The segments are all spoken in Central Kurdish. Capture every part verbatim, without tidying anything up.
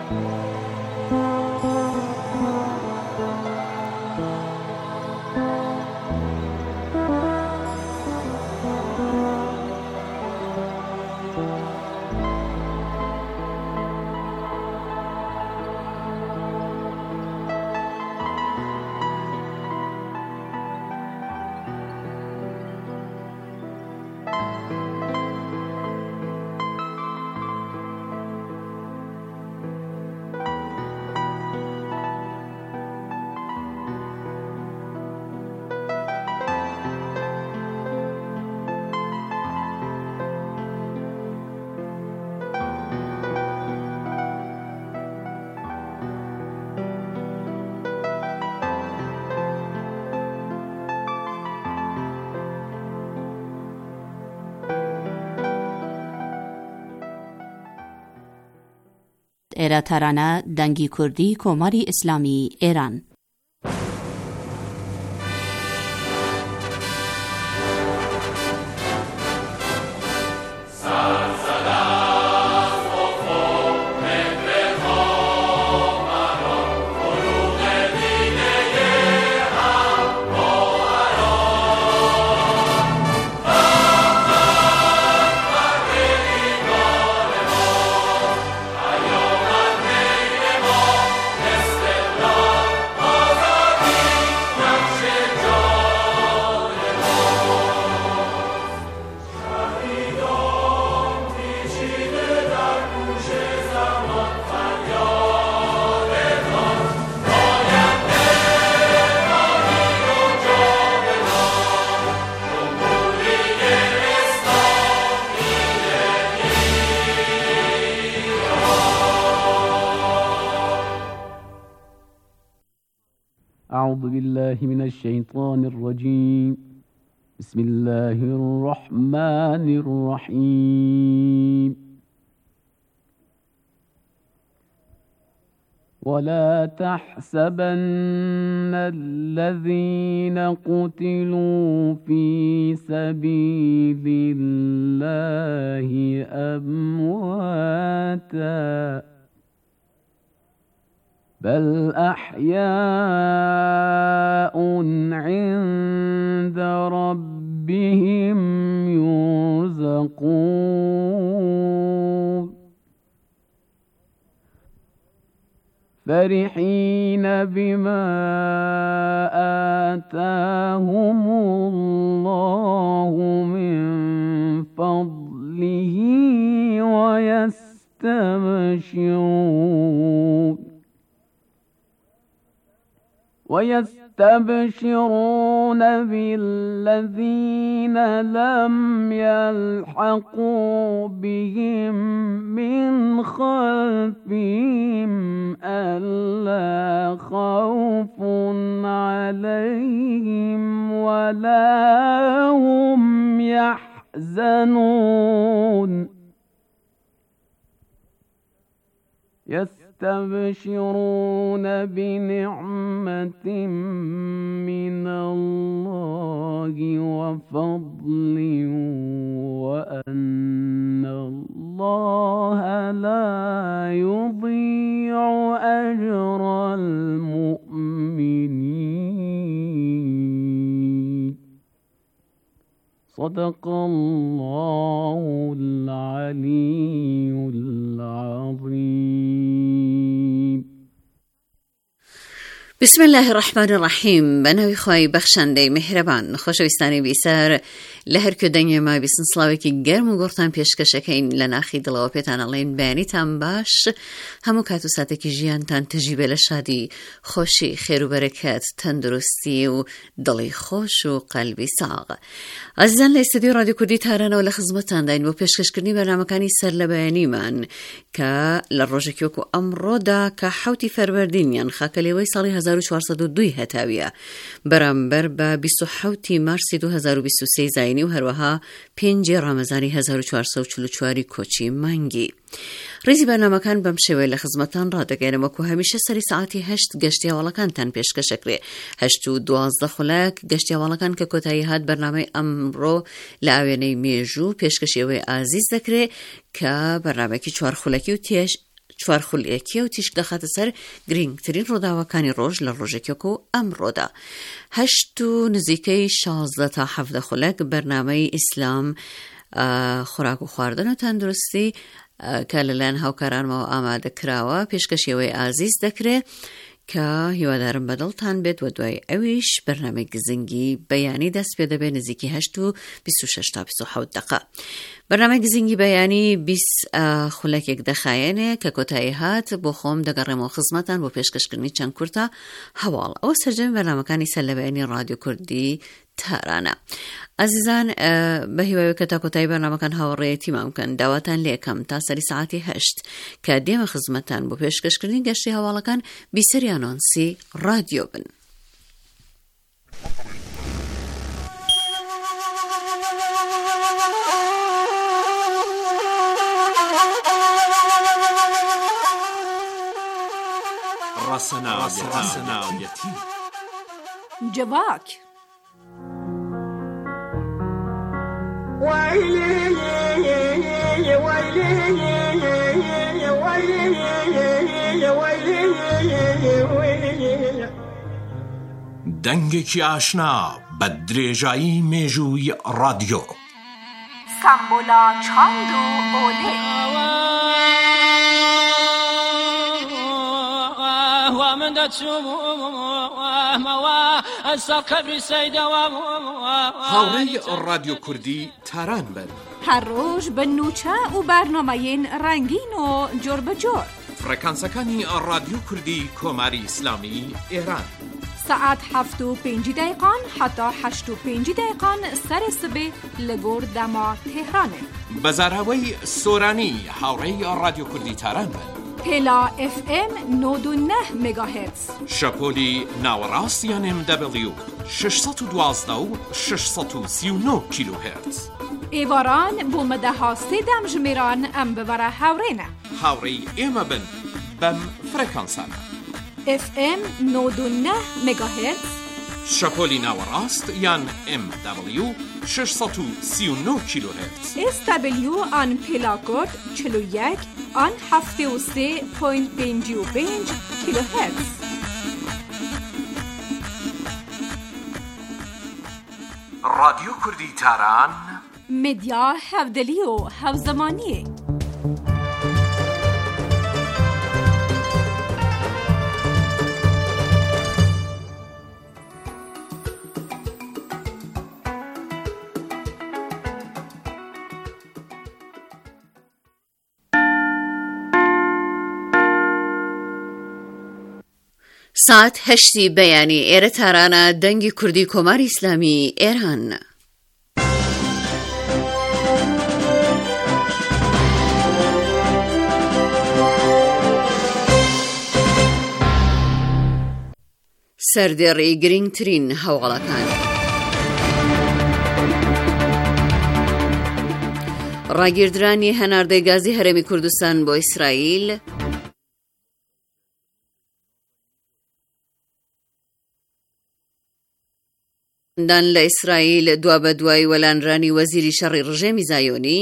ئێرە تەرانە دەنگی کوردی کۆماری ئیسلامی ئێران. أعوذ بالله من الشيطان الرجيم. بسم الله الرحمن الرحيم. ولا تحسبن الذين قتلوا في سبيل الله أمواتا بل أحياء عند ربهم يرزقون فرحين بما آتاهم الله من فضله ويستبشرون ويستبشرون بالذين لم يلحقوا بهم من خلفهم ألا خوف عليهم ولا هم يحزنون يستبشرون بنعمة من الله وفضل وأن الله لا يضيع أجر المؤمنين. صدق الله العلي العظيم. بسم الله الرحمن الرحیم. بناوی خواهی بخشنده مهربان خوشویستانی بیسار لهر که دنیا ما بیسن سلاوی که گرم و گرتان پیشکشکین لناخی دلوا پیتان الین بیانی تان باش همو کاتو ساته که جیان تان تجیبه لشادی خوشی خیر و برکت تندرستی و دلی خوش و قلبی ساغ. عزیزان لیستدیو رادیو کردی تارانه و لخزمتان داین و پیشکش کردنی برنامکانی سر لبیانی من که لروژه کیوکو امرو دا که حوتی فروردینیان خاکلیوی سالی هزار و چهارصد و دو هتاویه برانبر با بیست و هفت مارس دو هزار و بیست و سه زاینی و هروها پنج رمضانی هزار و چهارصد و چهل و چهار کوچی مانگی. ریزی برنامه‌کان بم شوی لخدمتتان را دەگەێنەوە و هەمیشە سەری ساعتی هەشت گەشتیاوەڵەکانتان پێشکەشەکرێ. هەشت و دوازدە خولەک گەشتیاوەڵەکان کە کۆتایی هات بەرنامەی ئەمڕۆ لە ئاوێنەی مێژوو پێشکەشیەوەی ئازیز دەکرێت کە بەرنامەیەکی چوار خولەکی و تێش چوار خولەیەکیە و تیشک دەخاتە سەر گرنگترین ڕۆداوەکانی ڕۆژ لە ڕۆژێکێک و ئەمڕۆدا. هەشت و نزیکەی شازدە تا حەڤدە خولەک بەرنامەی ئیسلام، خوراک و خواردن و تەندروستی کە لەلایەن هاوکارانمەوە ئامادە کراوە پێشکەشیەوەی ئازیز دەکرێت کە هیوادارم بەدڵتان بێت و دوای ئەویش بەرنامەی گزنگی بەیانی دەست پێ دەبێت نزیکی هەشت و بیست و شەش تا بیست و حەوت دقە. بەرنامەی گزنگی بەیانی بیست خولەکێک دەخایەنێ کە کۆتایی هات بۆ خۆم دەگەڕێمەوە خزمەتان بۆ پێشکەشکردنی چەند کورتە هەواڵ. ئەوە سەرجەمی بەرنامەکانی سەر لە بەیانی رادیۆ کوردی تارانە. ئازیزان، بە هیوای کە تا کۆتایی بەرنامەکان هاوڕێیەتی مام بکەن، داواتان لێکەم تا سەری سەعاتی هەشت کە دێمە خزمەتان بۆ پێشکەشکردنی گەشتی هەواڵەکان بیسەری ئانۆنسی رادیۆ بن. ڕەسەناویەتی جواک دەنگێکی ئاشنا بە درێژایی مێژووی رادیۆ. سامبۆلا چاند و ئۆلێ هاوڕێی رادیۆ کوردی تاران بن. هەر ڕۆژ بە نوچە و بەرنامەیەن ڕەنگین و جۆر بەجۆر. فرەکانسەکانی رادیۆ کوردی کۆماری ئیسلامی ئێران سەعات هەفت و پێنج دقیقان حتا هەشت و پێنج دقیقان سەری سبێ لە گۆر دەما تێهرانێ. بەزاراوەی سۆرانی هاوڕێی رادیۆ کوردی تاران بن. پێلا ئف ئێم نۆد و نە مێگاهێرتز. شەپۆلی ناوەڕاست یان ئێم دەبلیو شەشسەد و دوازدە و شەشسەد و سی و نۆ کیلۆهێرتز. ئێواران بۆ مەدەها سێدەم ژمێران ئەم ببەرە هاوڕێنە. هاوڕێی ئێمە بن بەم فرەکانسانە. ئف ئێم نۆد و نە مێگاهێرتز. شەپۆلی ناوەڕاست یان ئێم دەبلیو شەشسەد و سی و نۆ کیلۆهێرتز. ئێس دەبلیو ئان پێلاکۆرد چل و یەک ئان هەفتێ و سێ پۆینت پێنج و پێنج کیلۆهێرتز. رادیۆ کوردی تاران مدیا هەودەلی و هەوزەمانیە. ساعت هەشتی بەیانی ئێرە تارانە دەنگی کوردی کۆماری ئیسلامی ئێران. سەردێڕی گرنگترین هەواڵەکان. ڕاگیردرانی هەناردەی گازی هەرێمی کوردستان بۆ ئیسرائیل، دان لە ئیسرائیل دوا بە دوای وەلانرانی وەزیری شەڕی ڕژێمی زایۆنی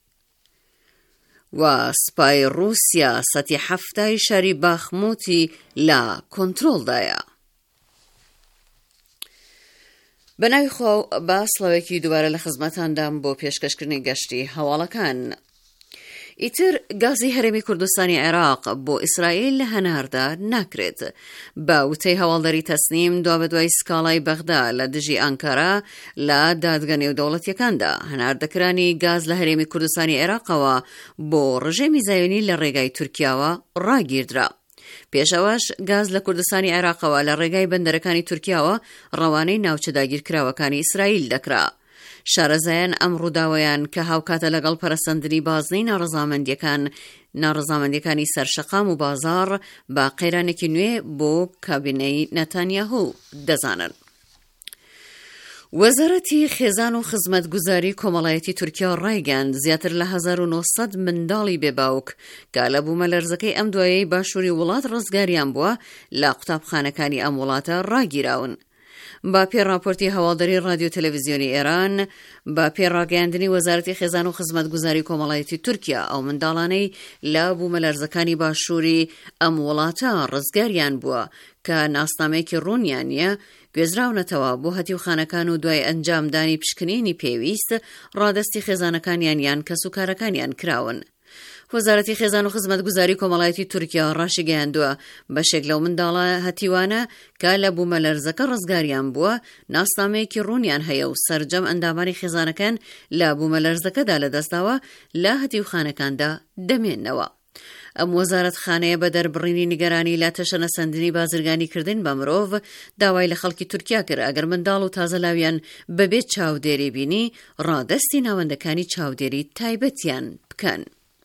و سپای رووسیا سەتی هەفتای شاری باخموتی لە کۆنتڕۆڵدایە. بەناوی خۆ بە سڵاوێکی دووبارە لە خزمەتاندام بۆ پێشکەشکردنی گەشتی هەواڵەکان. ئیتر گازی هەرێمی کوردستانی عێراق بۆ ئیسرائیل لە هەناردا ناکرێت. بە وتەی هەواڵدەری تەسنیم دوا بە دوای سکاڵای بەغدا لە دژی ئەنکارا لە دادگە نێودەوڵەتیەکاندا هەناردەکرانی گاز لە هەرێمی کوردستانی عێراقەوە بۆ ڕژێمی زایۆنی لە ڕێگای تورکیاوە ڕاگیردرا. پێشەوەش گاز لە کوردستانی عێراقەوە لە ڕێگای بەندەرەکانی تورکیاوە ڕەوانەی ناوچە داگیرکراوەکانی ئیسرائیل دەکرا. شارەزایان ئەم ڕووداوەیان کە هاوکاتە لەگەڵ پەرەسەندنی بازنەی ناڕەزامەندیەکان ناڕەزامەندیەکانی سەرشەقام و بازار بە قەیرانێکی نوێ بۆ کابینەی نەتانیاهو دەزانن. وەزارەتی خێزان و خزمەتگوزاری کۆمەڵایەتی تورکیا ڕایگەاند زیاتر لە هەزار و نۆسەد منداڵی بێباوک کە لە بوومەلەرزەکەی ئەم دوایەی باشووری وڵات ڕزگاریان بووە لە قوتابخانەکانی ئەم وڵاتە ڕاگیراون. با پێڕاپۆرتی هەواڵدەری رادیۆ تەلەڤیزیۆنی ئێران با پێڕاگەیاندنی وەزارەتی خێزان و خزمەتگوزاری کۆمەڵایەتی تورکیا ئەو منداڵانەی لە بوومەلەرزەکانی باشووری ئەم وڵاتە ڕزگاریان بووە کە ناسنامەیەکی ڕوونیان نییە گوێزراونەتەوە بۆ هەتیوخانەکان و دوای ئەنجامدانی پشکنینی پێویست ڕادەستی خێزانەکانیان یان کەسوکارەکانیان کراون. وەزارەتی خێزان و خزمەتگوزاری کۆمەڵایەتی تورکیا ڕاشیگەیاندووە بەشێک لەو منداڵە هەتیوانە کە لە بوومەلەرزەکە ڕزگاریان بووە ناسنامەیەکی ڕوونیان هەیە و سەرجەم ئەندامانی خێزانەکان لە بوومەلەرزەکەدا لەدەستداوە لە هەتیوخانەکاندا دەمێننەوە. ئەم وەزارەتخانەیە بە دەربڕینی نیگەرانی لا تەشەنەسەندنی بازرگانیکردن بە مرۆڤ داوای لە خەڵکی تورکیا کرد ئەگەر منداڵ و تازەلاویان بەبێت چاودێری بینی ڕادەستی ناوەندەکانی چاودێری تایبەتیان بکەن.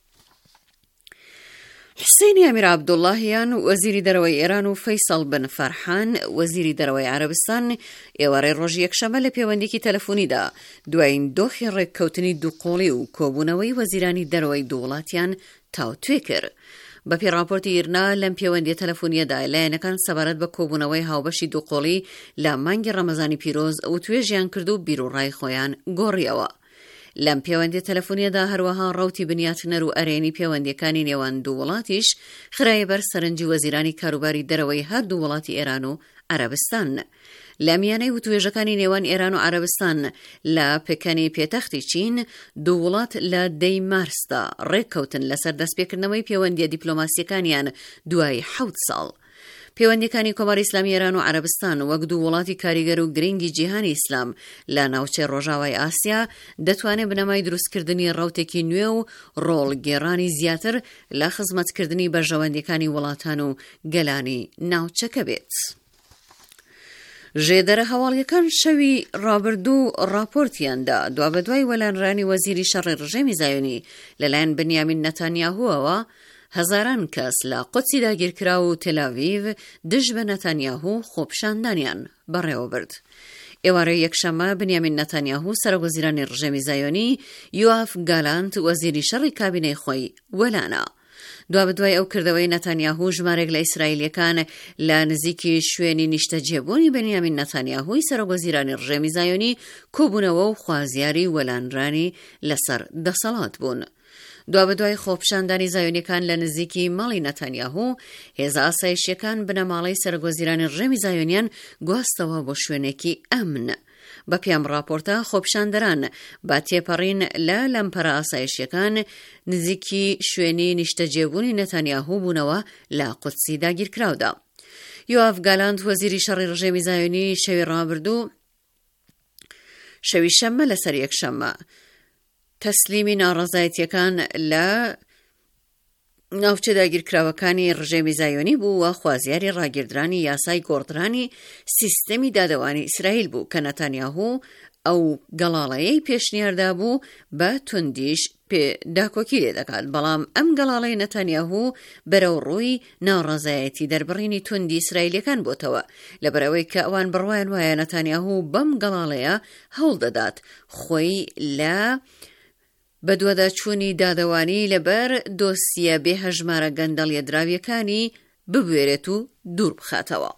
حسینی ئەمیر عەبدوڵڵاهیان وەزیری دەرەوەی ئێران و فەیسەڵ بن فەرحان وەزیری دەرەوەی عەرەبستان ئێوارەی ڕۆژی یەکشەمە لە پەیوەندیکی تەلەفۆنیدا دوایین دۆخی ڕێککەوتنی دووقۆڵی و کۆبوونەوەی وەزیرانی دەرەوەی دوو وڵاتیان تاوتوێ کرد. بە پێڕاپۆرتی ئیرنا لەم پەیوەندیە تەلەفۆنیەدا لایەنەکان سەبارەت بە کۆبوونەوەی هاوبەشی دووقۆڵی لە مانگی ڕەمەزانی پیرۆز و توێژیان کرد و بیرروڕای خۆیان گۆڕیەوە. لەم پەیوەندی تەلەفۆنیەدا هەروەها ڕەوتی بنیاتنەر و ئەرێنی پەیوەندیەکانی نێوان دوو وڵاتیش خرایە بەر سەرنجی وەزیرانی کاروباری دەرەوەی هەردوو وڵاتی ئێران و عەرەبستان. لە میانەی وتوێژەکانی نێوان ئێران و عەرەبستان لە پێکەنی پێتەختی چین دوو وڵات لە دەی مارسدا ڕێککەوتن لەسەر دەستپێکردنەوەی پەیوەندیە دیپلۆماسیەکانیان دوای حەوت ساڵ. پەیوەندیەکانی کۆماری ئیسلامی ئێران و عەرەبستان وەک دوو وڵاتی کاریگەر و گرنگی جیهانی ئیسلام لە ناوچەی ڕۆژاوای ئاسیا دەتوانێت بنەمای دروستکردنی ڕەوتێکی نوێ و ڕۆڵگێڕانی زیاتر لە خزمەتکردنی بەرژەوەندیەکانی وڵاتان و گەلانی ناوچەکە بێت. ژێدەرە هەواڵیەکان شەوی ڕابردوو ڕاپۆرتیاندا دوا بەدوای وەلانرانی وەزیری شەڕی ڕژێمی زایۆنی لەلایەن بنیامین نەتانیاهوەوە هەزاران کەس لە قودسی داگیرکرا و تێلاڤیڤ دژ بە نەتانیاهو خۆپشاندانیان بەڕێوە برد. ئێوارەی یەکشەمە بنیامین نەتانیاهو سەرۆکوەزیرانی ڕژێمی زایۆنی یۆاف گالانت وەزیری شەڕی کابینەی خۆی وەلانە. دوا بەدوای ئەو کردەوەی نەتانیاهو ژمارێک لە ئیسرائیلیەکان لە نزیکی شوێنی نیشتەجێبوونی بنیامین نەتانیاهوی سەرۆکوەزیرانی ڕژێمی زایۆنی کۆبوونەوە و خوازیاری وەلانرانی لەسەر دەسەڵات بوون. دوا بەدوای خۆپشاندانی زایۆنیەکان لە نزیکی ماڵی نەتانیاهو هێزە ئاسایشیەکان بنەماڵەی سەرۆکوەزیرانی ڕژێمی زایۆنیان گواستەوە بۆ شوێنێکی ئەمن. بە پێم راپۆرتە خۆپشاندەران با تێپەڕین لە لەمپەرە ئاسایشیەکان نزیکی شوێنی نیشتەجێبوونی نەتانیاهو بوونەوە لە قودسی داگیرکراودا. یۆاف گالاند وەزیری شەڕی ڕژێمی زایۆنی شەوی ڕابردوو شەوی شەممە لەسەر یەکشەممە تەسلیمی ناڕەزایەتیەکان لە ناوچە داگیرکراوەکانی ڕژێمی زایۆنی بوو و خوازیاری ڕاگیردرانی یاسای گۆڕدرانی سیستەمی دادەوانی ئیسرائیل بوو کە نەتانیاهو ئەو گەڵاڵەیەی پێشنیاردا بوو بە توندیش داکۆکی لێ دەکات، بەڵام ئەم گەڵاڵەی نەتانیاهو بەرەو ڕووی ناڕەزایەتی دەربڕینی توندی ئیسرائیلەکان بۆتەوە لەبەرەوەی کە ئەوان بڕوایان وایە نەتانیاهو بەم گەڵاڵەیە هەوڵ دەدات خۆی لە بەدوەدا چوونی دادەوانی لەبەر دۆسیە بێهەژمارە گەندەڵیە دراویەکانی ببوێرێت و دوور بخاتەوە.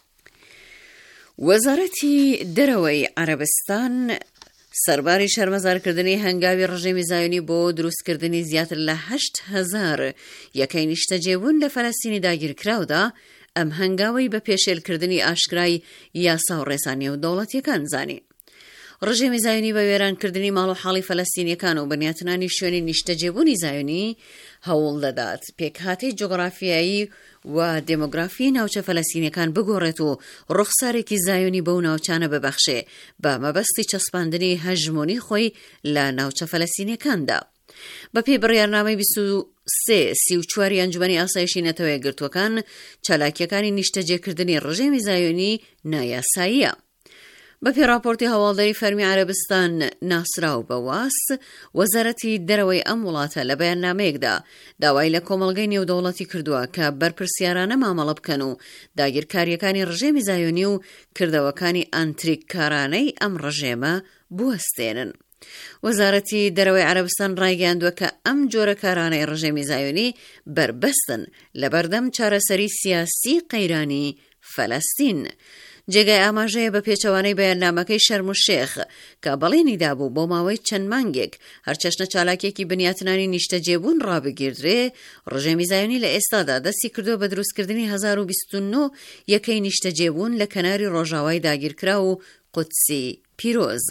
وەزارەتی دەرەوەی عەرەبستان سەرباری شەرمەزارکردنی هەنگاوی ڕژێمی زایۆنی بۆ دروستکردنی زیاتر لە هەشت هەزار یەکەی نیشتەجێبوون لە فەلەستینی داگیرکراودا ئەم هەنگاوەی بە پێشێلکردنی ئاشکرای یاسا و ڕێسانیە و دەوڵەتیەکان زانی. ڕژێمی زایۆنی بە وێرانکردنی ماڵ و حاڵی فەلەستینیەکان و بنیاتنانی شوێنی نیشتەجێبوونی زایۆنی هەوڵ دەدات پێکهاتەی جۆگرافیایی و دێمۆگرافی ناوچە فەلەستینیەکان بگۆڕێت و ڕوخسارێکی زایۆنی بەو ناوچانە ببەخشێ بە مەبەستی چەسپاندنی هەژمۆنی خۆی لە ناوچە فەلەستینیەکاندا. بە پێی بڕیارنامەی بیست و سێ سی و چواری ئەنجومەنی ئاسایشی نەتەوە یەکگرتووەکان چالاکیەکانی نیشتەجێکردنی ڕژێمی زایۆنی نایاساییە. بە پێڕاپۆرتی هەواڵدەری فەرمی عەرەبستان ناسراو بەواس وەزارەتی دەرەوەی ئەم وڵاتە لە بەیاننامەیەکدا داوای لە کۆمەڵگەی نێودەوڵەتی کردووە کە بەرپرسیارانە مامەڵە بکەن و داگیرکاریەکانی ڕژێمی زایۆنی و کردەوەکانی ئەنتریککارانەی ئەم ڕژێمە بوەستێنن. وەزارەتی دەرەوەی عەرەبستان ڕایگەیاندووە کە ئەم جۆرە کارانەی ڕژێمی زایۆنی بربەستن لە بەردەم چارەسەری سیاسی قەیرانی فەلەستین. جێگای ئاماژەیە بە پێچەوانەی بەیاننامەکەی شەرم و شێخ کە بەڵێنی دابوو بۆ ماوەی چەند مانگێک هەر چەشنە چالاکێکی بنیاتنانی نیشتەجێبوون ڕابگیردرێ، ڕژێمی زایۆنی لە ئێستادا دەستی کردو بە دروستکردنی هەزار و بیست و نۆ یەکەی نیشتەجێبوون لە کەناری ڕۆژاوای داگیرکرا و قودسی پیرۆز.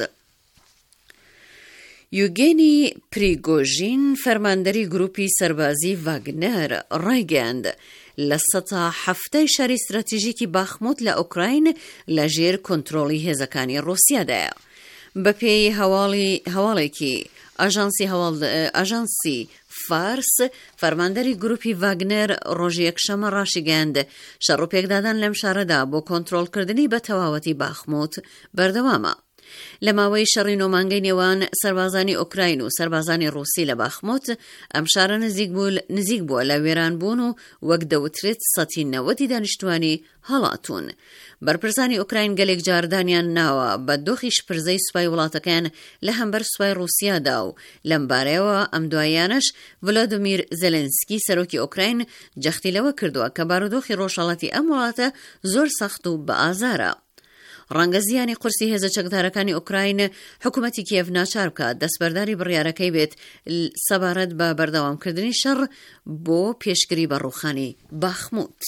یوگێنی پریگۆژین فەرماندەری گروپی سەربازی ڤاگنەر ڕایگەیاند لە سەتا هەفتەی شاری استراتیژیکی باخموت لە ئوکراین لە ژێر کۆنتڕۆڵی هێزەکانی ڕۆسیادایە. بە پێی هەواڵێکی ئاژانسی فارس، فەرماندەری گروپی ڤاگنەر ڕۆژی یەکشەمە ڕاشیگەیاند شەڕوپێکدادان لەم شارەدا بۆ کۆنتڕۆڵکردنی بە تەواوەتی باخموت بەردەوامە. لە ماوەی شەڕی نۆمانگەی نێوان سەربازانی ئوکراین و سەربازانی ڕووسی لە باخموت ئەم شارە نزیک بووە لە وێرانبوون و وەک دەوترێت سەتی نەوەتی دانیشتوانی هەڵاتون. بەرپرسانی ئوکراین گەلێک جاردانیان ناوە بە دۆخی شپرزەی سوپای وڵاتەکان لە هەمبەر سوپای ڕووسیادا و لەم بارەیەوە ئەم دوایانەش ڤلۆدیمیر زێلێنسکی سەرۆکی ئوکراین جەختی لەوە کردووە کە بارودۆخی ڕۆژهەڵاتی ئەم وڵاتە زۆر سەخت و بە ئازارە. ڕەنگە زیانی قورسی هێزە چەکدارەکانی ئوکراین حکوومەتی کیێڤ ناچار بکات دەستبەرداری بڕیارەکەی بێت سەبارەت بە بەردەوامکردنی شەڕ بۆ پێشگری بە ڕووخانی باخموت.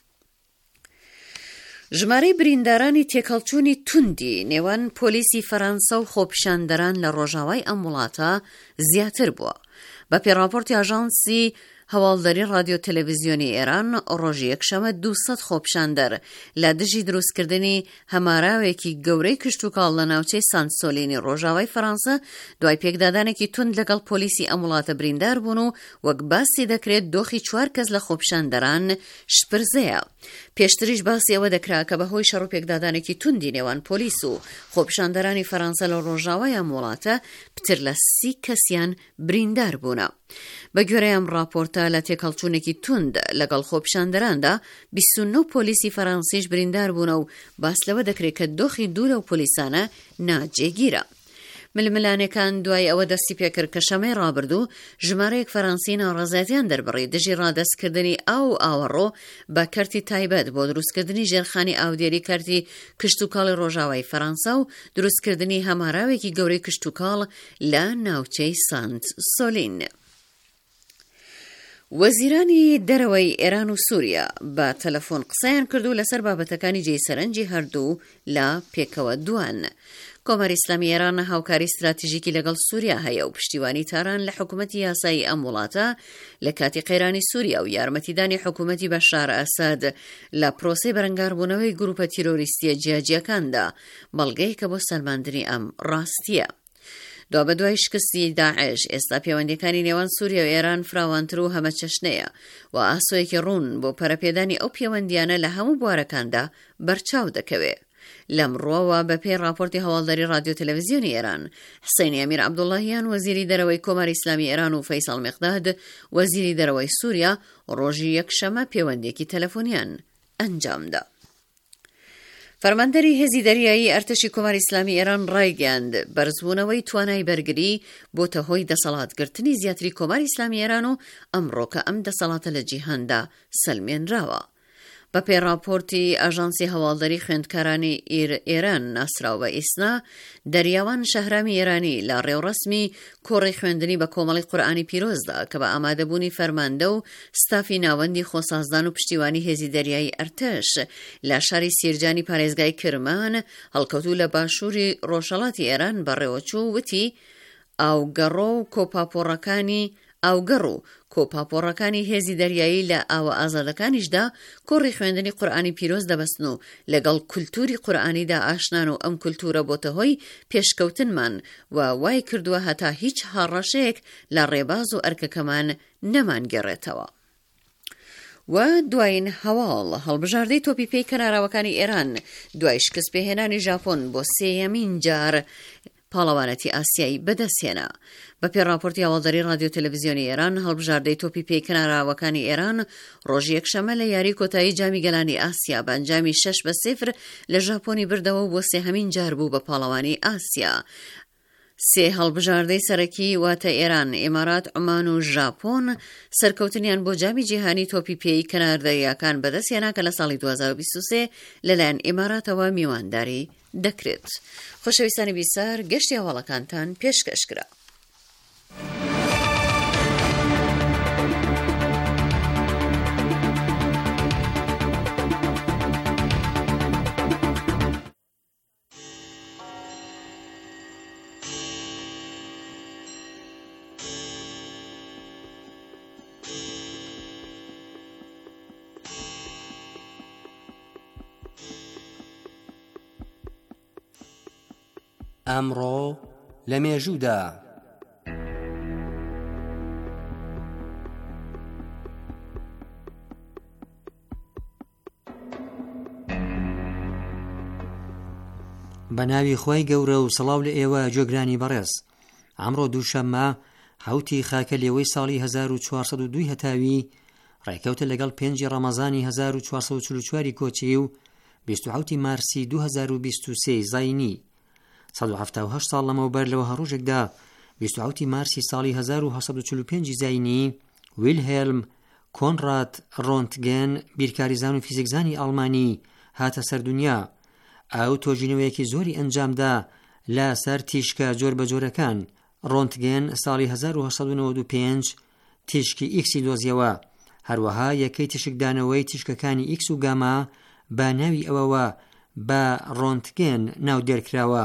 ژمارەی بریندارانی تێکەڵچوونی توندی نێوان پۆلیسی فەرەنسا و خۆپیشاندەران لە ڕۆژاوای ئەم وڵاتە زیاتر بووە. بە پێڕاپۆرتی ئاژانسی هەواڵدەری رادیۆ تەلەڤیزیۆنی ئێران ڕۆژی یەکشەمە دووسەد خۆپیشاندەر لە دژی دروستکردنی هەماراوێکی گەورەی کشتوکاڵ لە ناوچەی سانسۆلینی ڕۆژاوای فەرەنسا دوای پێکدادانێکی تند لەگەڵ پۆلیسی ئەم وڵاتە بریندار بوون و وەک باسی دەکرێت دۆخی چوار کەس لە خۆپیشاندەران شپرزەیە. پێشتریش باسی ئەوە دەکرا کە بەهۆی شەڕ و پێکدادانێکی توندی نێوان پۆلیس و خۆپیشاندەرانی فەرەنسا لە ڕۆژاوای ئەم وڵاتە پتر لە سی کەسیان بریندار بوونە. بە گوێرەی ئەم راپۆرتە لە تێکەڵچوونێکی تند لەگەڵ خۆپیشاندەراندا بیست و نۆ پۆلیسی فەرەنسیش بریندار بوونە و باس لەوە دەکرێت کە دۆخی دوورە و پۆلیسانە ناجێگیرە. ململانەکان دوای ئەوە دەستی پێکرد کە شەمەی ڕابردوو ژمارەیەک فەرەنسی ناڕەزایەتیان دەربڕی دژی ڕادەستکردنی ئاو و ئاوەڕۆ بە کەرتی تایبەت بۆ دروستکردنی ژێرخانی ئاودێری کەرتی کشتوکاڵی ڕۆژاوای فەرەنسا و دروستکردنی هەماراوێکی گەورەی کشتوکاڵ لە ناوچەی سانت سۆلین. وەزیرانی دەرەوەی ئێران و سووریا بە تەلەفۆن قسەیان کردو لەسەر بابەتەکانی جێی سەرنجی هەردوو لە پێکەوە دوان. کۆماری ئیسلامی ئێران هاوکاری استراتیژیکی لەگەڵ سووریا هەیە و پشتیوانی تاران لە حکوومەتی یاسایی ئەم وڵاتە لە کاتی قەیرانی سووریا و یارمەتیدانی حکوومەتی بەشار ئەساد لە پرۆسەی بەرەنگاربوونەوەی گروپە تیرۆریستیە جیاجیەکاندا بەڵگەیەکە بۆ سەلماندنی ئەم ڕاستیە. دوا بە دوای شکستی داعش ئێستا پەیوەندیەکانی نێوان سووریا و ئێران فراوانتر و هەمە چەشنەیە و ئاسۆیەکی ڕوون بۆ پەرەپێدانی ئەو پەیوەندیانە لە هەموو بوارەکاندا بەرچاو دەکەوێت. لەمڕۆوە بە پێی راپۆرتی هەواڵدەری رادیۆ تەلەڤیزیۆنی ئێران حسێنی ئەمیر عەبدوڵڵاهیان وەزیری دەرەوەی کۆماری ئیسلامی ئێران و فەیساڵ مێقداد وەزیری دەرەوەی سووریا ڕۆژی یەکشەمە پەیوەندێکی تەلەفۆنیان ئەنجامدا. فەرماندەری هێزی دەریایی ئەرتەشی کۆماری ئیسلامی ئێران ڕایگەیاند بەرزبوونەوەی توانای بەرگری بۆتە هۆی دەسەڵاتگرتنی زیاتری کۆماری ئیسلامی ئێران و ئەمڕۆکە ئەم دەسەڵاتە لە جیهاندا سەلمێنراوە. بە پێی راپۆرتی ئاژانسی هەواڵدەری خوێندکارانی ئێران ناسراو بە ئیسنا دەریاوان شەهرامی ئێرانی لە ڕێوڕەسمی کۆڕی خوێندنی بە کۆمەڵی قورئانی پیرۆزدا کە بە ئامادەبوونی فەرماندە و ستافی ناوەندی خۆسازدان و پشتیوانی هێزی دەریایی ئەرتەش لە شاری سیرجانی پارێزگای کرمان هەڵکەوتوو لە باشووری ڕۆژهەڵاتی ئێران بەڕێوەچوو وتی ئاوگەڕۆ و کۆپاپۆڕەکانی ئاوگەڕ و کۆپاپۆڕەکانی هێزی دەریایی لە ئاوە ئازادەکانیشدا کۆڕی خوێندنی قورئانی پیرۆز دەبەستن و لەگەڵ کولتوری قورئانیدا ئاشنان و ئەم کولتورە بۆتە هۆی پێشکەوتنمان و وای کردووە هەتا هیچ هاڕەشەیەک لە ڕێباز و ئەرکەکەمان نەمانگەڕێتەوە. و دوایین هەواڵ هەڵبژاردەی تۆپی پێی کەناراوەکانی ئێران دوای شکست پێهێنانی ژاپۆن بۆ سێیەمین جار پاڵەوانەتی ئاسیایی بەدەستهێنا. بە پێی راپۆرتی هەواڵدەری رادیۆ تەلەڤیزیۆنی ئێران هەڵبژاردەی تۆپی پێی کەناراوەکانی ئێران ڕۆژی یەکشەمە لە یاری کۆتایی جامی گەلانی ئاسیا بە ئەنجامی شەش بە سێفر لە ژاپۆنی بردەوە و بۆ سێهەمین جار بوو بە پاڵەوانی ئاسیا. سێ هەڵبژاردەی سەرەکی واتە ئێران، ئێمارات، عومان و ژاپۆن سەرکەوتنیان بۆ جامی جیهانی تۆپی پێی کەناردەریاکان بەدەستیانا کە لە ساڵی دوو هەزار و بیست و سێ لەلایەن ئێماراتەوە میوانداری دەکرێت. خۆشەویستانی بیسار، گەشتی هەواڵەکانتان پێشکەشکرا. ئەمڕۆ لە مێژوودا بە ناوی خۆی گەورە و سەڵاو لە ئێوە جۆگرانی بەڕێز. ئەمڕۆ دووشەممە حوتی خاکە لێوەی ساڵی هەزار و چوارسەد و دوو هەتاوی ڕێکەوتە لەگەڵ پێنجی ڕەمەزانی هەزار و چوارسەد و چل و چواری کۆچی و بیست و حوتی مارسی دوو هەزار و بیست و سێ زاینی. سەد و هەفتە و هەشت ساڵ لەمەوبەر لەوە هەڕۆژێکدا بیست و حوتی مارسی ساڵی هەزار و هەشت سەد و چل و پێنج زاینی ویلهێلم کۆنڕاد ڕۆنتگێن بیرکاریزان و فیزیکزانی ئەڵمانی هاتە سەردونیا. ئەو تۆژینەوەیەکی زۆری ئەنجامدا لە سەر تیشکە جۆر بە جۆرەکان. ڕۆنتگێن ساڵی هەزار و هەشت سەد و نەوەت و پێنج تیشکی ئیکسی دۆزیەوە. هەروەها یەکەی تیشکدانەوەی تیشکەکانی ئیکس و گاما بە ناوی ئەوەوە بە ڕۆنتگێن ناو دێرکراوە.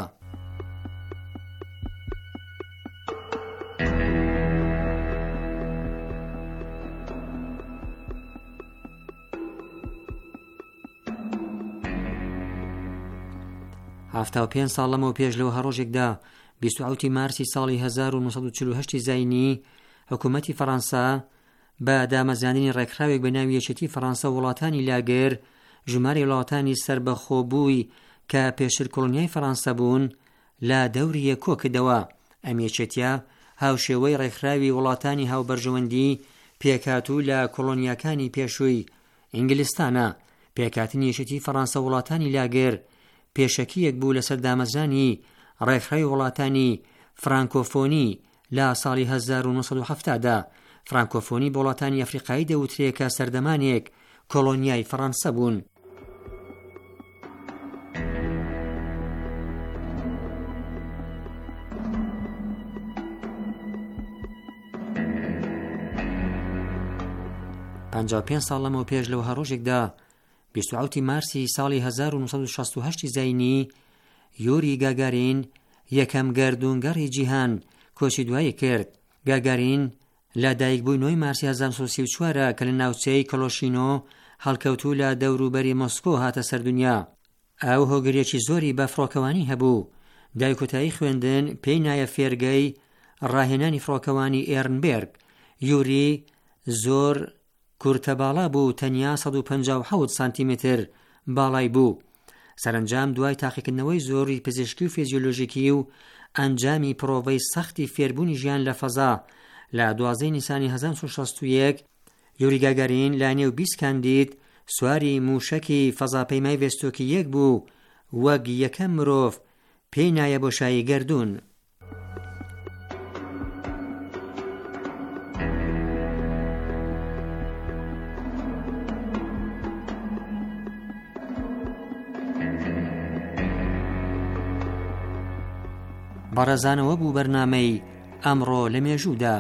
هەفتە و پێنج ساڵ لەمەوە پێش لەوە هەڕۆژێکدا بیست و حوتی مارسی ساڵی هەزار و نۆ سەد و چل و هەشت زاینی حکوومەتی فەڕەنسا بە دامەزانینی ڕێکخراوێک بە ناوی یەکێتی فەڕەنسا و وڵاتانی لاگەر ژمارەی وڵاتانی سربەخۆبووی کە پێشتر کۆڵۆنیای فەڕەنسا بوون لە دەوریە کۆ کردەوە. ئەم یەکێتیە هاوشێوەی ڕێکخراوی وڵاتانی هاوبەرژەوەندی پێکاتوو لە کۆڵۆنیاکانی پێشووی ئینگلیستانە. پێکاتنی یەکێتی فەڕەنسا و وڵاتانی لاگەر پێشەکیەک بوو لەسەر دامەزانی ڕێکخراوی وڵاتانی فرانکۆفۆنی لە ساڵی هەزار و نۆ سەد و هەفتادا. فرانکۆفۆنی بە وڵاتانی ئەفریقایی دەوترێت کە سەردەمانێک کۆڵۆنیای فەڕەنسا بوون. پەنجا و پێنج ساڵ لەمەوە پێش لەوە هەڕۆژێکدا بیست و حوتی مارسی ساڵی هەزار و نۆ سەد و شەست و هەشت زاینی یۆری گاگارین یەکەم گەردوونگەڕی جیهان کۆچی دوایی کرد. گاگارین لە دایکبووی نۆی مارسی هەزار و نۆ سەد و سی و چوارە کە لە ناوچەی کلۆشینۆ هەڵکەوتوو لە دەوروبەری مۆسکۆ هاتە سەردونیا. ئەو هۆگریەکی زۆری بە فڕۆکەوانی هەبوو. دایکوتایی خوێندن پێی نایە فێرگەی ڕاهێنانی فڕۆکەوانی ئێرنبێرگ. یۆری زۆر کورتە باڵا بوو، تەنیا سەد و پەنجا و حەوت سانتیمتر باڵای بوو. سەرنجام دوای تاقیکردنەوەی زۆری پزیشکی و فیزیۆلۆژیکی و ئەنجامی پرۆڤەی سەختی فێربوونی ژیان لە فەزا لە دوازدەی نیسانی هەزار و نۆ سەد و شەست و یەک یۆری گاگارین لە نێو بیست کاندید سواری موشەکی فەزاپەیمای ڤێستۆکی یەک بوو، وەک یەکەم مرۆڤ پێی نایە بۆشایی گەردوون. بەڕێزانەوە بوو بەرنامەی ئەمڕۆ لە مێژوودا.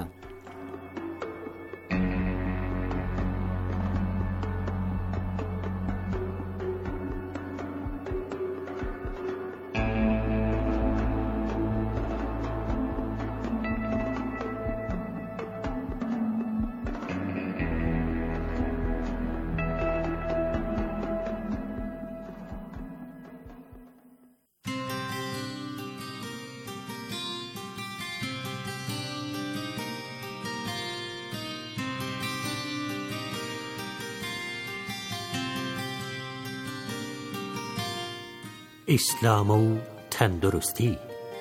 ئیسلام و تەندروستی.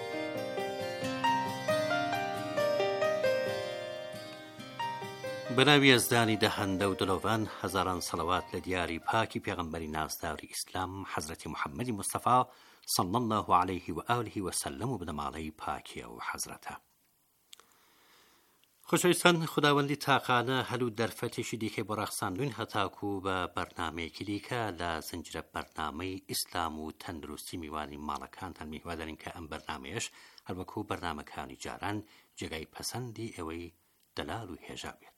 بەناوی ئەزدانی دەهەندە و دلۆڤان هەزاران سەڵەوات لە دیاری پاکی پێغەمبەری نازداری ئیسلام حەزرەتی محەممەدی مستەفا صلى الله عليه وآله وسلم و بنەماڵەی پاکیە و حەزرەتە. خۆشەویستان، خوداوەندی تاقانە هەلو دەرفەتێکی دیکەی بۆ ڕەخساندوین هەتاکو بە بەرنامەیەکی دیکە لە زنجرە بەرنامەی ئیسلام و تەندروستی میوانی ماڵەکانتان میوادارین کە ئەم بەرنامەیەش هەروەکو بەرنامەکانی جاران جێگای پەسەندی ئێوەی دەلال و هێژا بێت.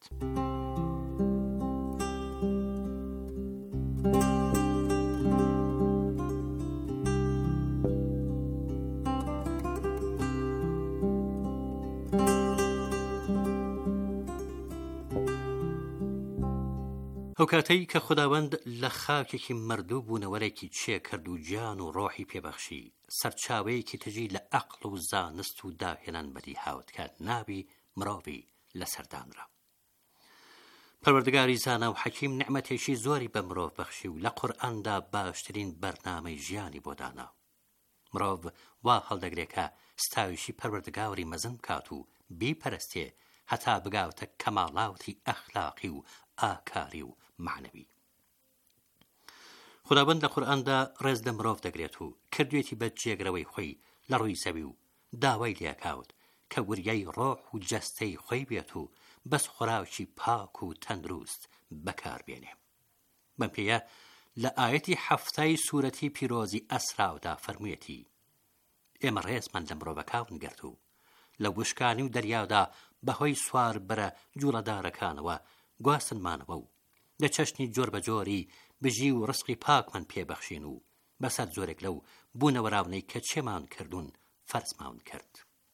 ئەو کاتەی کە خوداوەند لە خاکێکی مردوو بوونەوەرێکی چێ کرد و گیان و ڕۆحی پێبەخشی، سەرچاوەیەکی تژی لە عەقڵ و زانست و داهێنان بەدی هاوت کات ناوی مرۆڤی لەسەردانرا. پەروەردگاری زانا و حەکیم نعمەتێکی زۆری بە مرۆڤ بەخشی و لە قورئاندا باشترین بەرنامەی ژیانی بۆ دانا. مرۆڤ وا هەڵدەگرێت کە ستایشی پەروەردگاری مەزن بکات و بیپەرستێ هەتا بگاوتە کەماڵاوتی ئەخلاقی و ئاکاری و معنەوی. خوداوەند لە قورئاندا ڕێز لە مرۆڤ دەگرێت و کردوێتی بە جێگرەوەی خۆی لە ڕووی زەوی و داوای لێکاوت کە وریای ڕۆح و جەستەی خۆی بێت و بەس خۆراوی پاک و تەندروست بەکاربێنێ. بەم پێیە لە ئاەتی حەفتای سوورەتی پیرۆزی ئەسراودا فەرموویەتی: ئێمە ڕێزمان لە مرۆڤەکان گرت و لە وشکانی و دەریادا بەهۆی سوار بەرە جوڵەدارەکانەوە گواستنمانەوە و لە چەشنی جۆر بە جۆری بژی و ڕزقی پاکمان پێبەخشین و بەسەر زۆرێک لەو بوونەوەراونەی کە چێمان کردوون فەرزمان کرد.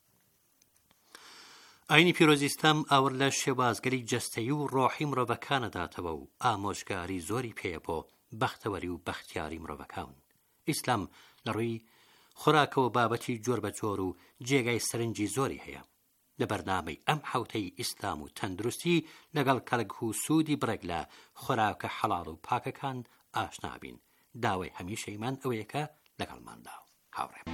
ئاینی پیرۆزی ئیسلام ئاور لە شێوازگەری جەستەیی و ڕۆحی مرۆڤەکانەداتەوە و ئامۆژگاری زۆری پێیە بۆ بەختەوەری و بەختیاری مرۆڤەکان. ئیسلام لە ڕووی خۆراکەوە بابەتی جۆر بە جۆر و جێگای سەرنجی زۆری هەیە. لە بەرنامەی ئەم حوتەی ئیسلام و تەندروستی لەگەڵ کەڵک و سوودی بڕێک لە خۆراکە حەڵاڵ و پاکەکان ئاشنابین. داوای هەمیشەیمان ئەوەیە کە لەگەڵماندا هاوڕێم.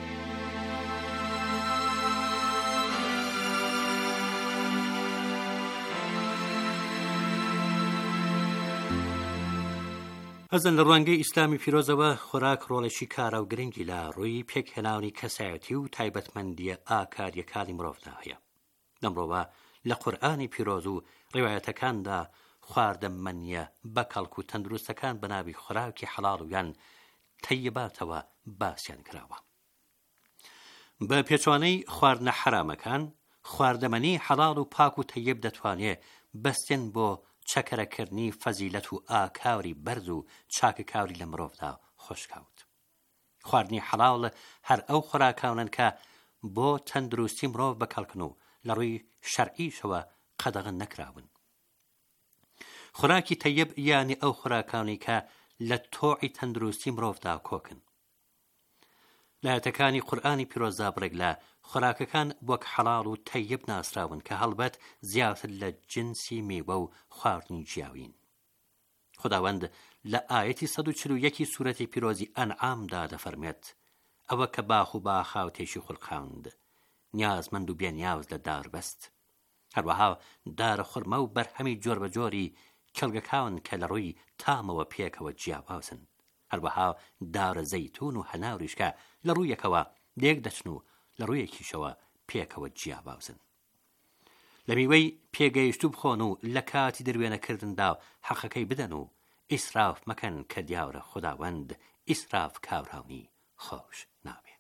ئەزن لە ڕوانگەی ئیسلامی پیرۆزەوە خۆراک ڕۆڵێکی کارە و گرنگی لە ڕووی پێکهێناونی کەسایەتی و تایبەتمەندیە ئاکاریەکانی مرۆڤدا هەیە. لەمڕۆوە لە قورئانی پیرۆز و ڕیوایەتەکاندا خواردەمەنیە بە کەڵک و تەندروستەکان بە ناوی خۆراکی حەڵاڵ و یان تەیباتەوە باسییان کراوە. بە پێچوانەی خواردنە حرامەکان خواردەمەنی حەڵاڵ و پاک و تەیب دەتوانێت بەستێن بۆ چەکەرەکردنی فەزیلەت و ئاکاوری بەرز و چاکەکاوری لە مرۆڤدا خۆشکەوت. خواردنی حەڵاڵ هەر ئەو خۆراکانن کە بۆ تەندروستی مرۆڤ بەکەڵکن و لە ڕووی شەرعیشەوە قەدەغن نەکراون. خۆراکی تەیب یانی ئەو خۆراکانی کە لە تۆعی تەندروستی مرۆڤدا کۆکن. لایەتەکانی قورئانی پیرۆزدا بڕێک لە خۆراکەکان وەک حەڵاڵ و تەیب ناسراون کە هەڵبەت زیاتر لە جنسی میوە و خواردنی جیاوین. خوداوەند لە ئاەتی سەد و چل و یەکی سوورەتی پیرۆزی ئەنعامدا دەفەرمێت: ئەوە کە باخ و باخاوتێکی خوڵقاند نیازمەند و بێنیاز لە داربەست، هەروەها دارە خورمە و بەرهەمی جۆر بە جۆری کەلگەکان کە لە ڕووی تامەوە پێکەوە جیاوازن، هەروەها دارە زەیتون و هەناوریش کە لە ڕوویەکەوە لێک دەچن و لە ڕوویەکیشەوە پێکەوە جیاوازن. لە میوەی پێگەیشتوو بخۆن و لە کاتی دروێنەکردندا حەقەکەی بدەن و ئیسراف مەکەن کە دیاورە خوداوەند ئیسراف کاوراونی خۆش نابێ.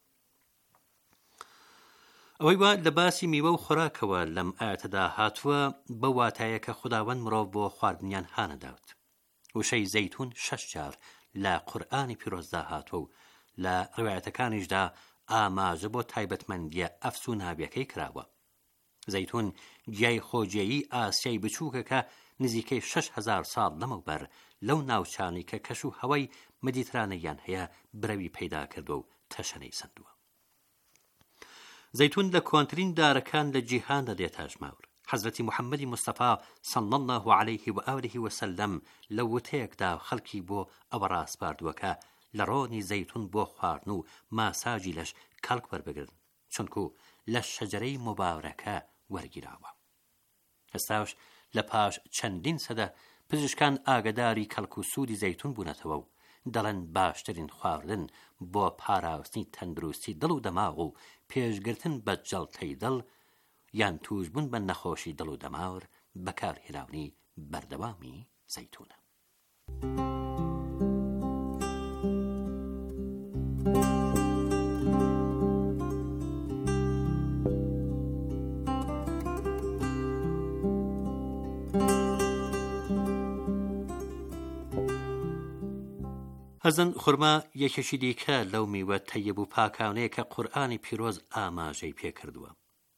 ئەوەی وا لە باسی میوە و خۆراکەوە لەم ئاەتەدا هاتووە بە واتایە کە خوداوەند مرۆڤ بۆ خواردنیان هانەداوت. وشەی زەیتون شەش جار لە قورئانی پیرۆزدا هاتووە و لە ڕوایەتەکانیشدا ئاماژە بۆ تایبەتمەندیە ئەفسونابیەکەی کراوە. زەیتون گیای خۆجێیی ئاسیای بچووکە کە نزیکەی شەش هەزار ساڵ لەمەوبەر لەو ناوچانی کە کەش و هەوای مەدیترانەیان هەیە برەوی پەیدا کردو و تەشەنەی سندووە. زەیتون لە کۆنترین دارەکان لە جیهاندا دێتە ژماور. حەزرەتی محەممەدی مستەفا صلی الله عليه و آله وسلم لە وتەیەکدا خەڵکی بۆ ئەوە ڕاستپاردووە کە لە ڕۆنی زەیتون بۆ خواردن و ماساژی لەش کەڵک وەربگرن، چونکو لە شەجەرەی مبارەکە وەرگیراوە. هەستاوش لە پاش چەندین سەدە پزیشکان ئاگداری کەڵک و سوودی زەیتون بوونەتەوە و دەڵێن باشترین خواردن بۆ پاراستنی تەندروستی دڵ و دەماغ و پێشگرتن بە جەڵتەی دڵ یان توشبوون بە نەخۆشی دڵ و دەماور بەکارهێناونی بەردەوامی زەیتونە. هەزن خورما یەکێکی دیکە لەو میوە تەیب و پاکانەیە کە قورئانی پیرۆز ئاماژەی پێکردووە.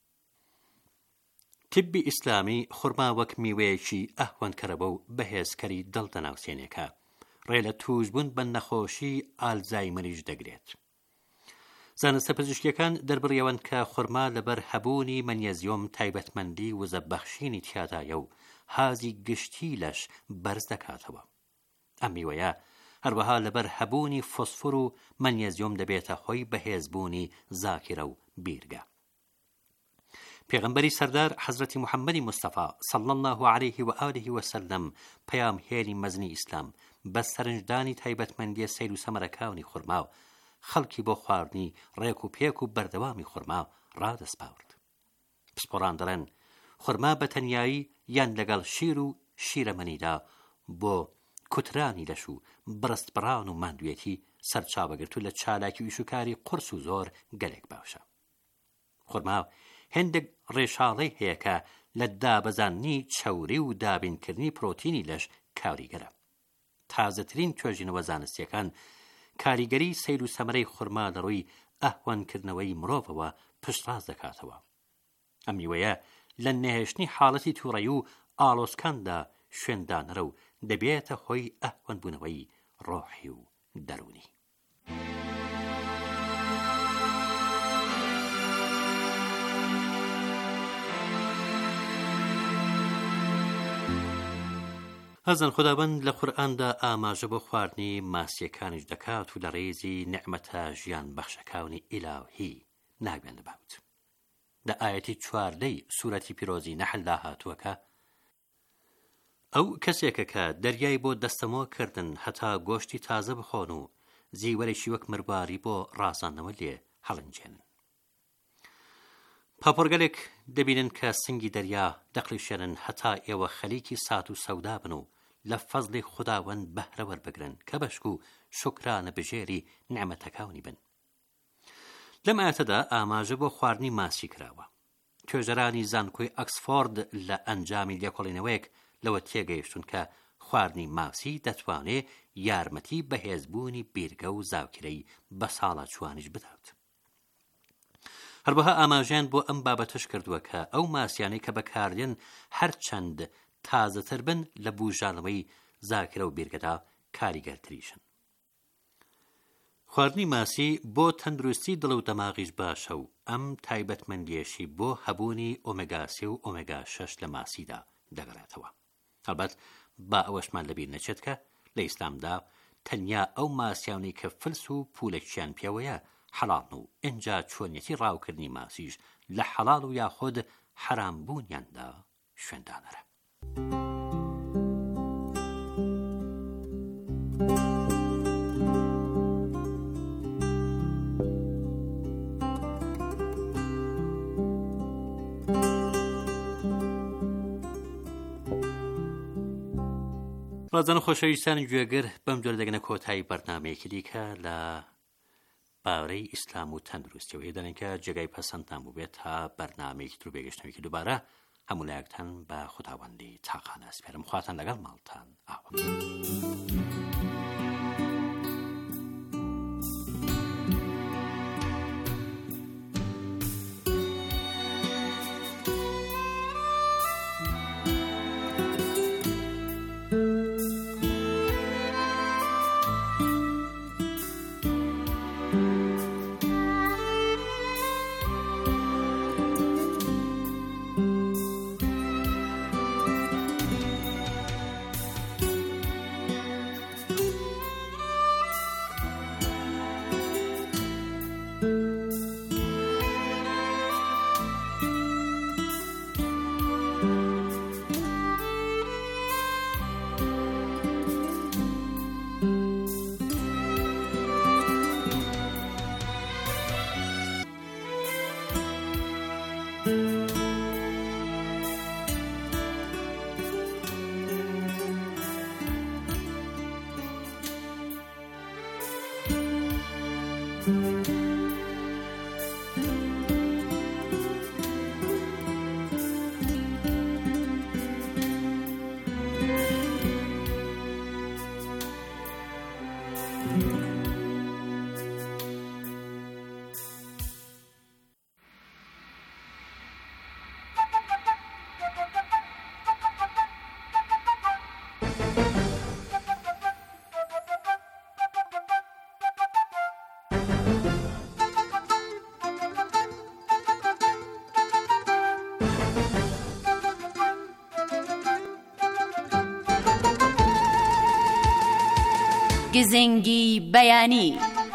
تبی ئیسلامی خورما وەک میوەیەکی ئەهوەنکەرەوە و بەهێزکەری دڵ دەناوسێنێکە، ڕێ لە توشبوون بە نەخۆشی ئالزایمەریش دەگرێت. زانستە پزیشکیەکان دەربڕیەوەن کە خورما لەبەر هەبوونی مەنیەزیۆم تایبەتمەندی وزە بەخشینی تیادایە و هازی گشتی لەش بەرز دەکاتەوە. ئەم میوەیە هەروەها لەبەر هەبوونی فۆسفۆر و مەنیەزیۆم دەبێتە هۆی بەهێزبوونی زاکرە و بیرگە. پێغەمبەری سەردار حەزرەتی محەممەدی مستەفا صلی الله علیه و آله وسلم پەیامهێری مەزنی ئیسلام بە سەرنجدانی تایبەتمەندیە سەیر و سەمەرەکانی خورما و خەڵکی بۆ خواردنی ڕێک و پێک و بەردەوامی خورما ڕادەسپاورد. پسپۆڕان دەڵێن خورما بە تەنیایی یان لەگەڵ شیر و شیرەمەنیدا بۆ کوترانی لەش و بڕستبڕان و ماندوێتی سەرچاوەگرت و لە چالاکی ویشوکاری قورس و زۆر گەلێک باشە. خورما هەندێک ڕێشاڵەی هەیە کە لە دابەزاننی چەوری و دابینکردنی پرۆتینی لەش کاریگەرە. تازەترین توێژینەوە زانستیەکان کاریگەری سەیر و سەمەرەی خورما لە ڕووی ئەهوەنکردنەوەی مرۆڤەوە پشتڕاست دەکاتەوە. ئەم میوەیە لە نەهێشتنی حاڵەتی تووڕەیی و ئاڵۆسکاندا شوێندانەرە و دەبێتە هۆی ئەهوەنبوونەوەی ڕۆحی و دەرونی. هەزن خودابەند لە قورئاندا ئاماژە بۆ خواردنی ماسیەکانیش دەکات و لە ڕێزی نعمەتە ژیان بەخشەکانی ئیلاهی ناگوێنە باوت. لە ئایەتی چواردەی سوورەتی پیرۆزی نەحلدا هاتووەکە ئەو کەسێکە کە دەریای بۆ دەستەمۆ کردن هەتا گۆشتی تازە بخۆن و زیوەرێکی وەک مرواری بۆ ڕازاندنەوە لێ هەڵنجێنن. پاپۆرگەلێک دەبینن کە سنگی دەریا دەقلیشێنن هەتا ئێوە خەلیکی سات و سەودا بن و لە فەزلی خوداوەند بەهرە وەربگرن کە بەشک و شوکرانە بژێری نعمەتەکانی بن. لەم ئاەتەدا ئاماژە بۆ خواردنی ماسی کراوە. توێژەرانی زانکۆی ئەکسفۆرد لە ئەنجامی لێکۆڵینەوەیەک لەوە تێگەیشتون کە خواردنی ماسی دەتوانێت یارمەتی بەهێزبوونی بیرگە و زاوکرەی بە ساڵە چوانیش بدات. هەروەها ئاماژیان بۆ ئەم بابەتش کردووە کە ئەو ماسیانەی کە بەکاردێن هەرچەند تازەتر بن لە بوژانەوەی زاکرە و بیرگەدا کاریگەرتریشن. خواردنی ماسی بۆ تەندروستی دڵ و دەماغیش باشە و ئەم تایبەتمەندیەشی بۆ هەبوونی ئۆمێگا سێ و ئۆمێگا شەش لە ماسیدا دەگەڕێتەوە. هەڵبەت با ئەوەشمان لەبیر نەچێت کە لە ئیسلامدا تەنیا ئەو ماسیانەی کە فلس و پولێکیان پێوەیە حەڵاڵن و ئینجا چۆنیەتی ڕاوکردنی ماسیش لە حەڵاڵ و یاخود حەرامبوونیاندا شوێندانەرە. ڕازان خۆشەویستانی گوێگر بەم جۆرە دەگەنە کۆتایی بەرنامەیەکی دیکە لە باورەی ئیسلام و تەندروستی و هێدەنێن کە جێگای پەسەندتان بوو بێت تا بەرنامەیەکی تر بێگەشتنەوەیەکی دووبارە هەموو لایەکتان بە خوداوەندی تاقانە ئەسپێرم. خواتان لەگەڵ ماڵتان ئاوە. گزنگی بەیانی.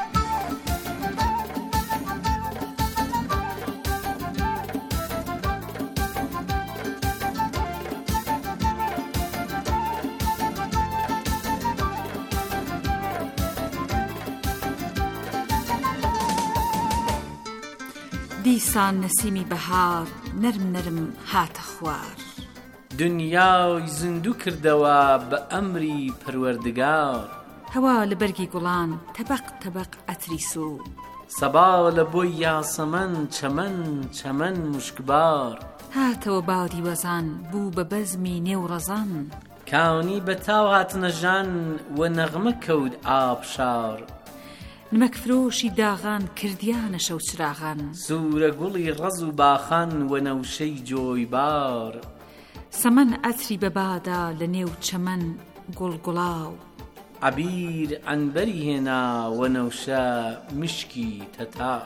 دیسان نسیمی بەهار نەرم نەرم هاتە خوار. دنیای زیندوو کردەوە بە ئەمری پەروەردگار. هەوا لە بەرگی گوڵان تەبەق تەبەق ئەتری سوو. سەبا لە بۆی یاسەمەن چەمەن چەمەن موشکبار. هاتەوە باودی وەزان بوو بە بەزمی نێوڕەزان. کاونی بە تاو هاتنە ژان و نەغمە کەوت ئابشار. نمەک فرۆشی داغان کردیانە شەو چراغان. سوورە گوڵی ڕەز و باخان و نەوشەی جۆیبار. سەمەن ئەتری بەبادا لە نێو چەمەن گوڵگوڵاو. عەبیر عەنبەری هێنا و نەوشە مشکی تەتار.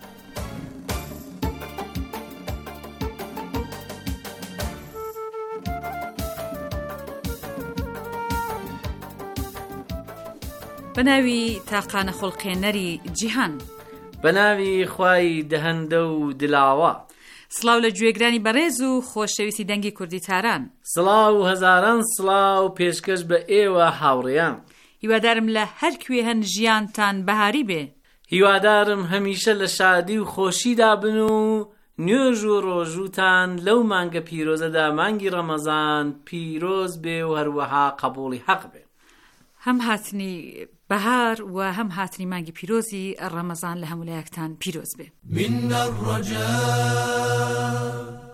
بەناوی تاقانە خوڵقێنەری جیهان. بەناوی خوای دەهەندە و دلاوە. سڵاو لە گوێگرانی بەڕێز و خۆشەویستی دەنگی کوردی تاران. سڵاو هەزاران سڵاو پێشکەش بە ئێوە هاوڕێیان. هیوادارم لە هەر کوێ هەن ژیانتان بەهاری بێ. هیوادارم هەمیشە لە شادی و خۆشیدا بن و نوێژ و ڕۆژوتان لەو مانگە پیرۆزەدا مانگی ڕەمەزان پیرۆز بێ و هەروەها قبوڵی حەق بێ. هەم هاتنی بەهار و هەم هاتنی مانگی پیرۆزی ڕەمەزان لە هەموو لایەکتان پیرۆز بێ. من الرجاء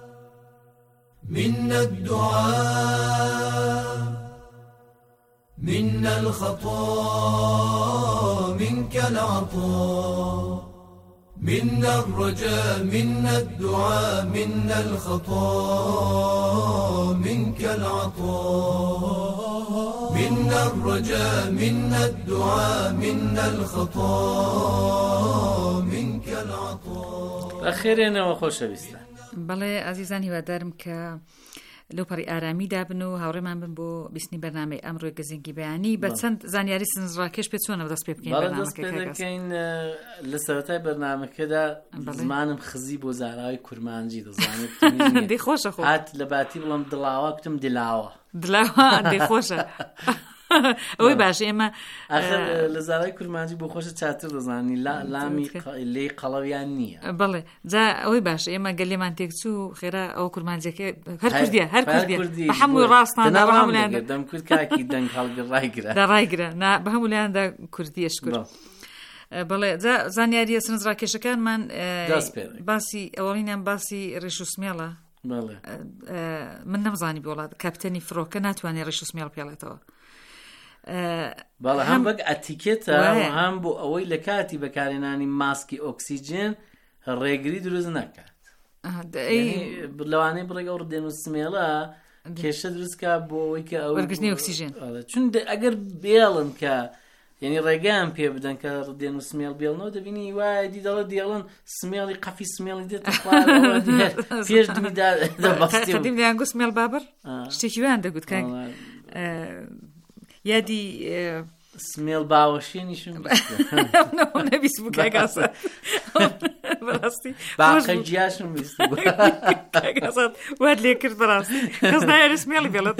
من الدعاء من الخطا منك العطاء من الرجاء من الدعاء من الخطا منك العطاء من الرجاء من الدعاء من الخطا منك العطاء. بەخێرێنەوە خۆشەویستان. بەڵێ ئازیزان هیوادارم کە لەوپەڕی ئارامی دابن و هاوڕێمان بن بۆ بیستنی بەرنامەی ئەمڕۆی گزنگی بەیانی بە چەند زانیاری سنجڕاکێش پێ چۆنە دەست پێ بکەین بەڕێدەستپێدەکەین لە سەرەتای بەرنامەکەدا زمانم خزی بۆ زاراوی کورمانجی دەزانێت دەی خۆشە خۆ هات لە باتی بڵم دڵاوە کتم دلاوە دلاوە دەی خۆشە ئەوەی باش ئێمە لە زارای کورمانجی بۆ خۆشە چاتر دەزانی لامی لێی قەڵەویان نییە. بەڵێ جا ئەوەی باش ئێمە گەلێمان تێکچوو خێرا ئەو کورمانجەکە هەر کوردیە هەر کوردی بە هەمووی ڕاستان دەم کورد کاکی دەنگ هەڵگرڕایگرە دەڕایگرە بە هەموو لایەندا کوردیەش کورد. بەڵێ زانیاریە سنجڕاکێشەکانمان باسی ئەوەڵینیان باسی ڕێش و سمێڵە. من نەمزانی بۆڵات کاپتەنی فڕۆکە ناتوانێت ڕێش و سمێڵ پێڵێتەوە. بەڵێ هەم بەک ئەتیکێتە هەم بۆ ئەوەی لە کاتی بەکارێنانی ماسکی ئۆکسیجن ڕێگری دروست ناکات. لەوانەیە بڕێگە ئەو ڕدێن و سمێڵە کێشە دروستکە بۆ ئەوەی کە ئەو وەرگرتنی ئۆکسیجن چون ئەگەر بێڵن کە یعنی ڕێگەیان پێ بدەن کە ڕدێن و سمێڵ بێڵنەوە دەبینی وایە دی دەڵە دێڵن سمێڵی قەفی سمێڵی دێتە پێش دمیدا دەبەستییان گو سمێڵ بابر شتێکی ویان دەگوت کە یادی سمێڵ باوەشێنیشم نەبیست بوو کاگاسە بەڕاستی باقی جیاشم بیست بوو کاگاسات واد لێ کرد بەڕاستی کەس نایەوێت سمێڵی بێڵێت.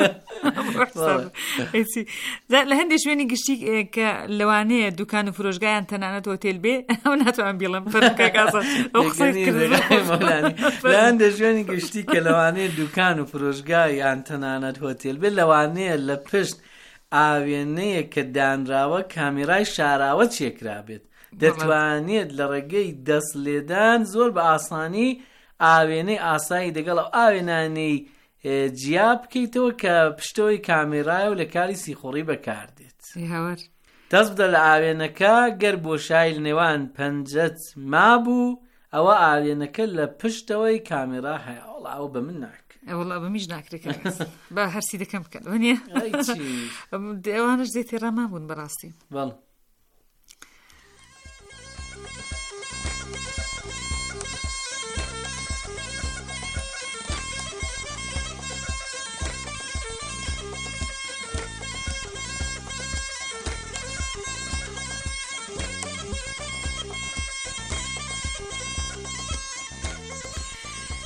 لە هەندێک شوێنی گشتی کە لەوانەیە دوکان و فرۆشگایان تەنانەت هۆتێل بێ ئەو ناتوان بێڵم کاگاسات ئەو قسەی کرد. لە هەندێک شوێنی گشتی کە لەوانەیە دوکان و فرۆشگایان تەنانەت هۆتێل بێ لەوانەیە لە پشت ئاوێنەیە کە دانراوە کامیرای شاراوە چێکرا بێت دەتوانێت لە ڕێگەی دەست لێدان زۆر بە ئاسانی ئاوێنەی ئاسایی دەگەڵ ئەو ئاوێنانەی جیا بکەیتەوە کە پشتەوەی کامێرایە و لە کاری سیخۆڕی بەکاردێت. دەست بدە لە ئاوێنەکە گەر بۆشای لە نێوان پەنجەت مابوو ئەوە ئاوێنەکە لە پشتەوەی کامێرا هەیە. وەڵا ئەو بە من ناکە والله بەمیش ناکرێت بە هەرسی دەکەم بکەن وەنیە ئەوانش دێتی ڕاما بوون بەڕاستی. بەڵ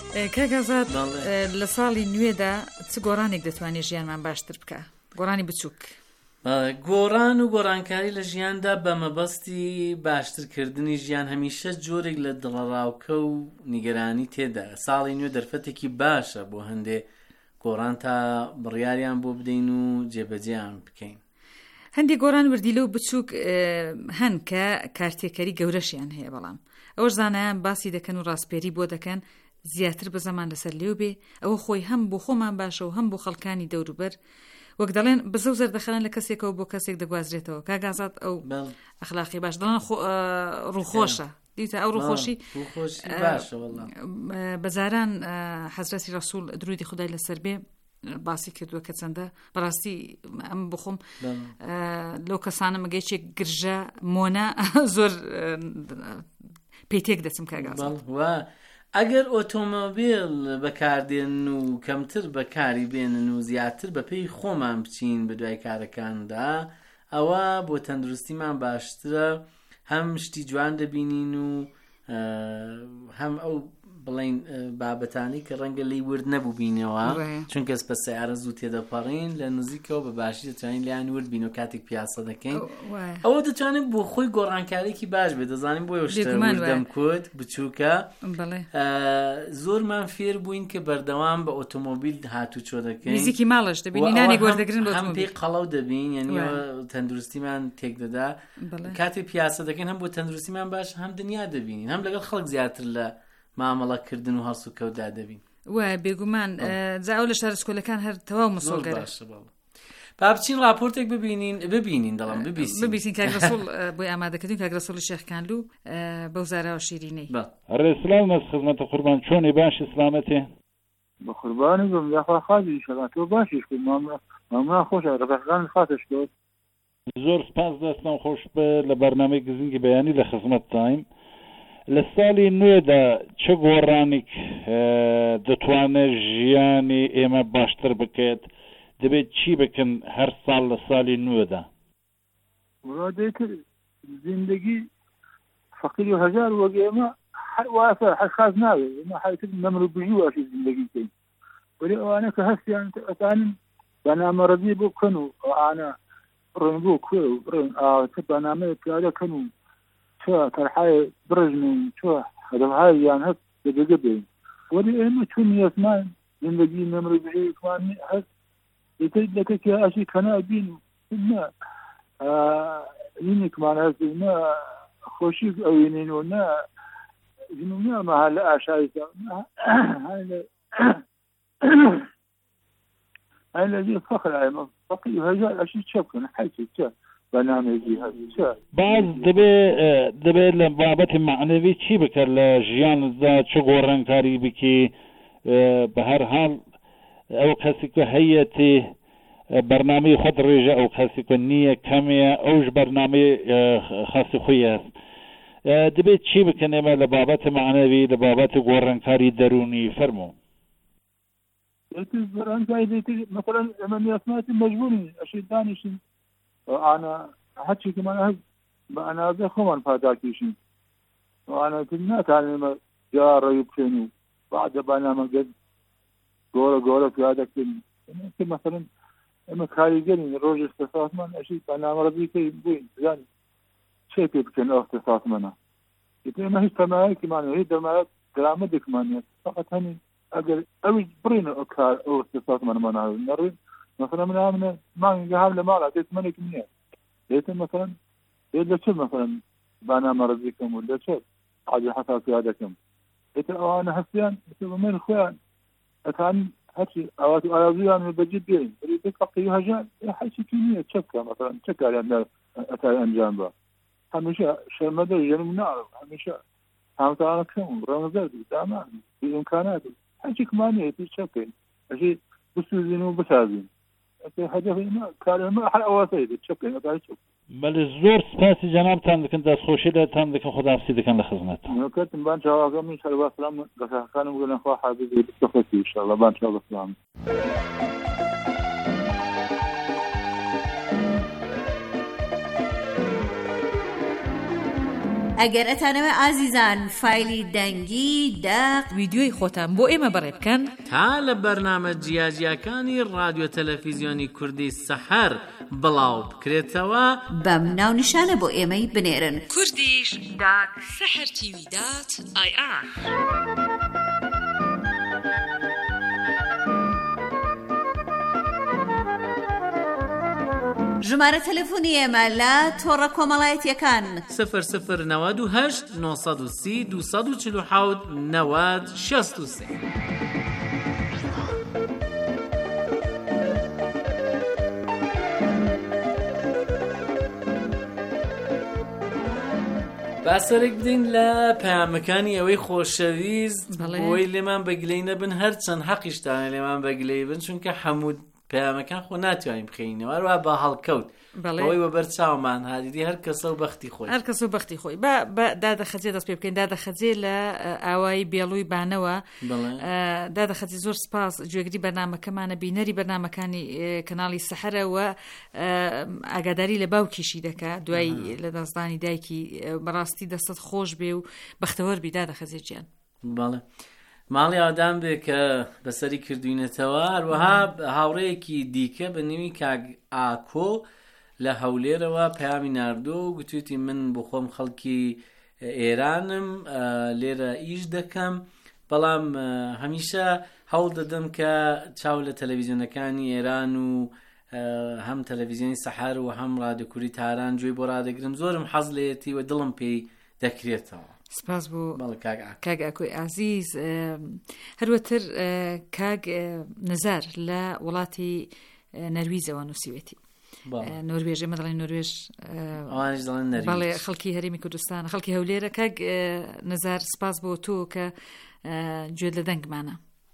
کاگازات لە ساڵی نوێدا چ گۆڕانێک دەتوانێت ژیانمان باشتر بکە؟ گۆڕانی بچووک. گۆڕان و گۆڕانکاری لە ژیاندا بە مەبەستی باشترکردنی ژیان هەمیشە جۆرێک لە دڵڕاوکە و نیگەرانی تێدا. ساڵی نوێ دەرفەتێکی باشە بۆ هەندێک گۆڕان تا بڕیاریان بۆ بدەین و جێبەجێیان بکەین. هەندێک گۆڕان وردی لەو بچووک هەن کە کارتێکەری گەورەشیان هەیە، بەڵام ئەوەش زانایان باسی دەکەن و ڕاستپێری بۆ دەکەن زیاتر بە زەمان لەسەر لێو بێ، ئەوە خۆی هەم بۆ خۆمان باشە و هەم بۆ خەڵکانی دەوروبەر. وەک دەڵێن بزە و زەردەخەنان لە کەسێکەوە بۆ کەسێک دەگوازرێتەوە. کاگازات ئەو ئەخلاقی باش دەڵێن ڕووخۆشە، دیتە ئەو ڕووخۆشی بەزاران حەزرەتی ڕەسوول درودی خودای لەسەر بێ باسی کردووە کە چەندە بەڕاستی ئەم بخۆم لەو کەسانە مەگەیچێک گرژە مۆنە زۆر پێیتێک دەچم. کاگازات ئەگەر ئۆتۆمۆبیل بەکاردێن و کەمتر بەکاری بێنن و زیاتر بە پێی خۆمان بچین بە دوای کارەکاندا، ئەوە بۆ تەندروستیمان باشترە، هەم شتی جوان دەبینین و هەم ئەو بڵین بابەتانی کە ڕەنگە لی ورد نەبوو بینەوە، چونکە بە سیارە زوو تێدەپەڕین لە نزیکەوە بە باشی دەتوانین لیان ورد بین و کاتێک پیاسە دەکەین. ئەوە دەتوانێت بۆ خۆی گۆڕانکارێکی باش بێت. دەزانین بۆ شتە وردەم کۆت بچووکە زۆرمان فێر بووین کە بەردەوام بە ئۆتۆمۆبیل هاتوو چۆ دەکەین، نزیکی ماڵش دەبین نانی وەردەگرن بۆ هەم پێی قەڵەو دەبین، یعنی تەندروستیمان تێک دەدا. کاتێک پیاسە دەکەین هەم بۆ تەندروستیمان باش هەم دنیا دەبینین، هەم لەگەڵ خەڵک زیاتر لە مامەڵەکردن و هەڵسو کەوتدا دەبین. وای بێگومان جاو لە شارسکۆلەکان هەر تەواو مەسۆڵگەرە. با بچین راپۆرتێک ببینین ببینین دەڵام ببیسین ببیسین کاگرەسۆڵ بۆی ئامادەکردین کاگرەسۆڵی شێخکانلو بەو زارەوە شیرینەی. ڕێسلااو مەس خزمەتە قوربان چۆنی باشی سلامەتێ؟ بە قوربانی بم یاخوا خازی شەڵا تۆ باشیش کرد مامنا خۆشە ڕەفەقەکان خاتش کرد. زۆر سپاس دەستم خۆش بە لە بەرنامەی گزنگی بەیانی لە خزمەت تایم. لە ساڵی نوێدا چه گۆڕانێک دەتوانێت ژیانی ئێمە باشتر بکەێت؟ دەبێت چی بکەن هەر ساڵ لە ساڵی نوێدا؟ ڕادێتر زیندگی فەقیری و هەژار وەک ئێمە واسە حەخاز ناوێت، ئێمە حیتر نەمر و بژی واشی زیندگی کەین، وەلی ئەوانە کە هەستیان ئەتانن بەنامەڕەبی بۆ بکەن و ئەوانە بڕێن بۆ کوێ و بڕێن ئاوەتە بەنامەیە پیادەکەن و چۆ تەرحای برژن و چۆ هەدەفهایان هەست دەبێگە بێن، وەلی ئێمە چون نیەتمان زیندگی نەمر و بژیمان هەست ئێتر دەکەکە ئەشی کەنا بین نە اینێکمان هەست نە خۆشی ئەوێنین و نە نەمە هە لە ئاشاییدا هەی لەجێ فەخر ئێمە فەقیر و هەژار ئەشی چە بکەن حیچ چە بەنامێکی هەست باز دەبێ دەبێت لە بابەتی معنەوی چی بکە لە ژیاندا چ گۆڕانکاری بکی؟ بە هەر حاڵ ئەو کەسی کە هەیەتی بەرنامەی خۆت ڕێژە ئەو کەسی کە نییە کەمەیە ئەوش بەرنامەی خاصی خۆی هەست. دەبێت چی بکەن ئێمە لە بابەتی معنەوی لە بابەتی گۆڕانکاری دەرونی فەرموو؟ مثلا ئەمە نیاسماتی مەجبوری ئەشی دانیشین ئانا هەرچێکمان هەست بە ئەنازە خۆمان پاداکیشین ئانەتر ناتانێمە جاڕێی بکەین و بعدە بەنامەگەر گۆرە گۆرە پیادەکەین مثلا ئەمە کاریگەرین ڕۆژ ئەختەساسمان ئەشی بەنامەڕەبیکەی بووین زانی چێ پێ بکەن ئەو ئەختەساسمانە ئێمە هیچ تەمایەکیمان هیچ دەمایەت گرامەدێکمانێت فقط هەنی ئەگەر ئەوی بڕین ئەو کار ئەو ئەختەساسمانەمانە نەڕێن مثلا من عامل مانگا هام لمالا ديت ملك منيا ديت مثلا ديت لشو مثلا بنامه رزقكم ولا شو حاجه حصل في هذاكم ديت انا حسيان من اخوان كان هاتي اوات اراضيان بجد بين ديت فقيه هجان حاجه كيمياء تشكى مثلا تشكى لان اتى انجام هميشه شمده ينمنا هميشه هم تعالى كم رمضان تمام بامكانات حاجه كمان تشكى شيء بسوزين بسازين بەڵێ زۆر سپاسی جەنابتان دەکەن دەستخۆشی دەتان دەکەن خوداحافیزی دەکەن لە خزمەتتان. نوکەتم بان چاواکەمی سەروا سلام گەسەکانم گەلەن خوا حافیزی بخۆتی ئینشاءالله بان چاو بەسلام. ئەگەر ئەتانەوە ئازیزان فایلی دەنگی داق ویدیۆی خۆتان بۆ ئێمە بەڕێ بکەن تا لە بەرنامە جیاجیەکانی رادیۆ تەلەڤیزیۆنی کوردی سەحەر بڵاو بکرێتەوە بەم ناونیشانە بۆ ئێمەی بنێرن کوردیش دات سەحەر تیوی دات ئای ئار. ژمارە تەلەفۆنی ئێمە لە تۆڕە کۆمەڵایەتیەکان سفر سفر نەوەد و هەشت نۆ سەد و سی دوو سەد و چل و حەوت نەوەد شەست و سێ. باسەرێک بدەین لە پەیامەکانی ئەوەی خۆشەویست بۆی لێمان بەگلەی نەبن هەرچەند حەقیشتانە لێمان بەگلەی بن چونکە هەموو پەیامەکان خۆ ناتوانین بخەینەوە هەروە بە هەڵکەوت ئەوەی وەبەر چاومان هادیدی هەر کەسە و بەختی خۆی هەر کەس و بەختی خۆی بە دادەخەجێ دەست پێ بکەین دادەخەجێ لە ئاوایی بێڵووی بانەوە دادەخەجێ زۆر سپاس گوێگری بەرنامەکەمانە بینەری بەرنامەکانی کەناڵی سەحەرەوە ئاگاداری لە باوکیشی دەکات دوای لە دەستدانی دایکی بەڕاستی دەستت خۆش بێ و بەختەوەربی دادەخەجێ گیان. بەڵێ ماڵی ئادام بێ کە بەسەری کردوینەتەوە هەروەها هاوڕەیەکی دیکە بە نێوی کاگ ئاکۆ لە هەولێرەوە پەیامی ناردۆ و گوتوێتی من بۆ خۆم خەڵکی ئێرانم لێرە ئیش دەکەم بەڵام هەمیشە هەوڵ دەدەم کە چاو لە تەلەڤیزیۆنەکانی ئێران و هەم تەلەڤیزیۆنی سەحەر و هەم رادیۆ کوردی تاران گوێی بۆ ڕادەگرم زۆرم حەز لێتی و دڵم پێی دەکرێتەوە. سپاس بۆ کاگ ئاکۆی ئازیز. هەروەتر کاگ نەزار لە وڵاتی نەرویجەوە نووسیوێتی نۆروێژ ئێمە دەڵێن نۆروێژ بەڵێ خەڵکی هەرێمی کوردستان خەڵکی هەولێرە. کاگ نەزار سپاس بۆ تۆ کە گوێت لە دەنگمانە.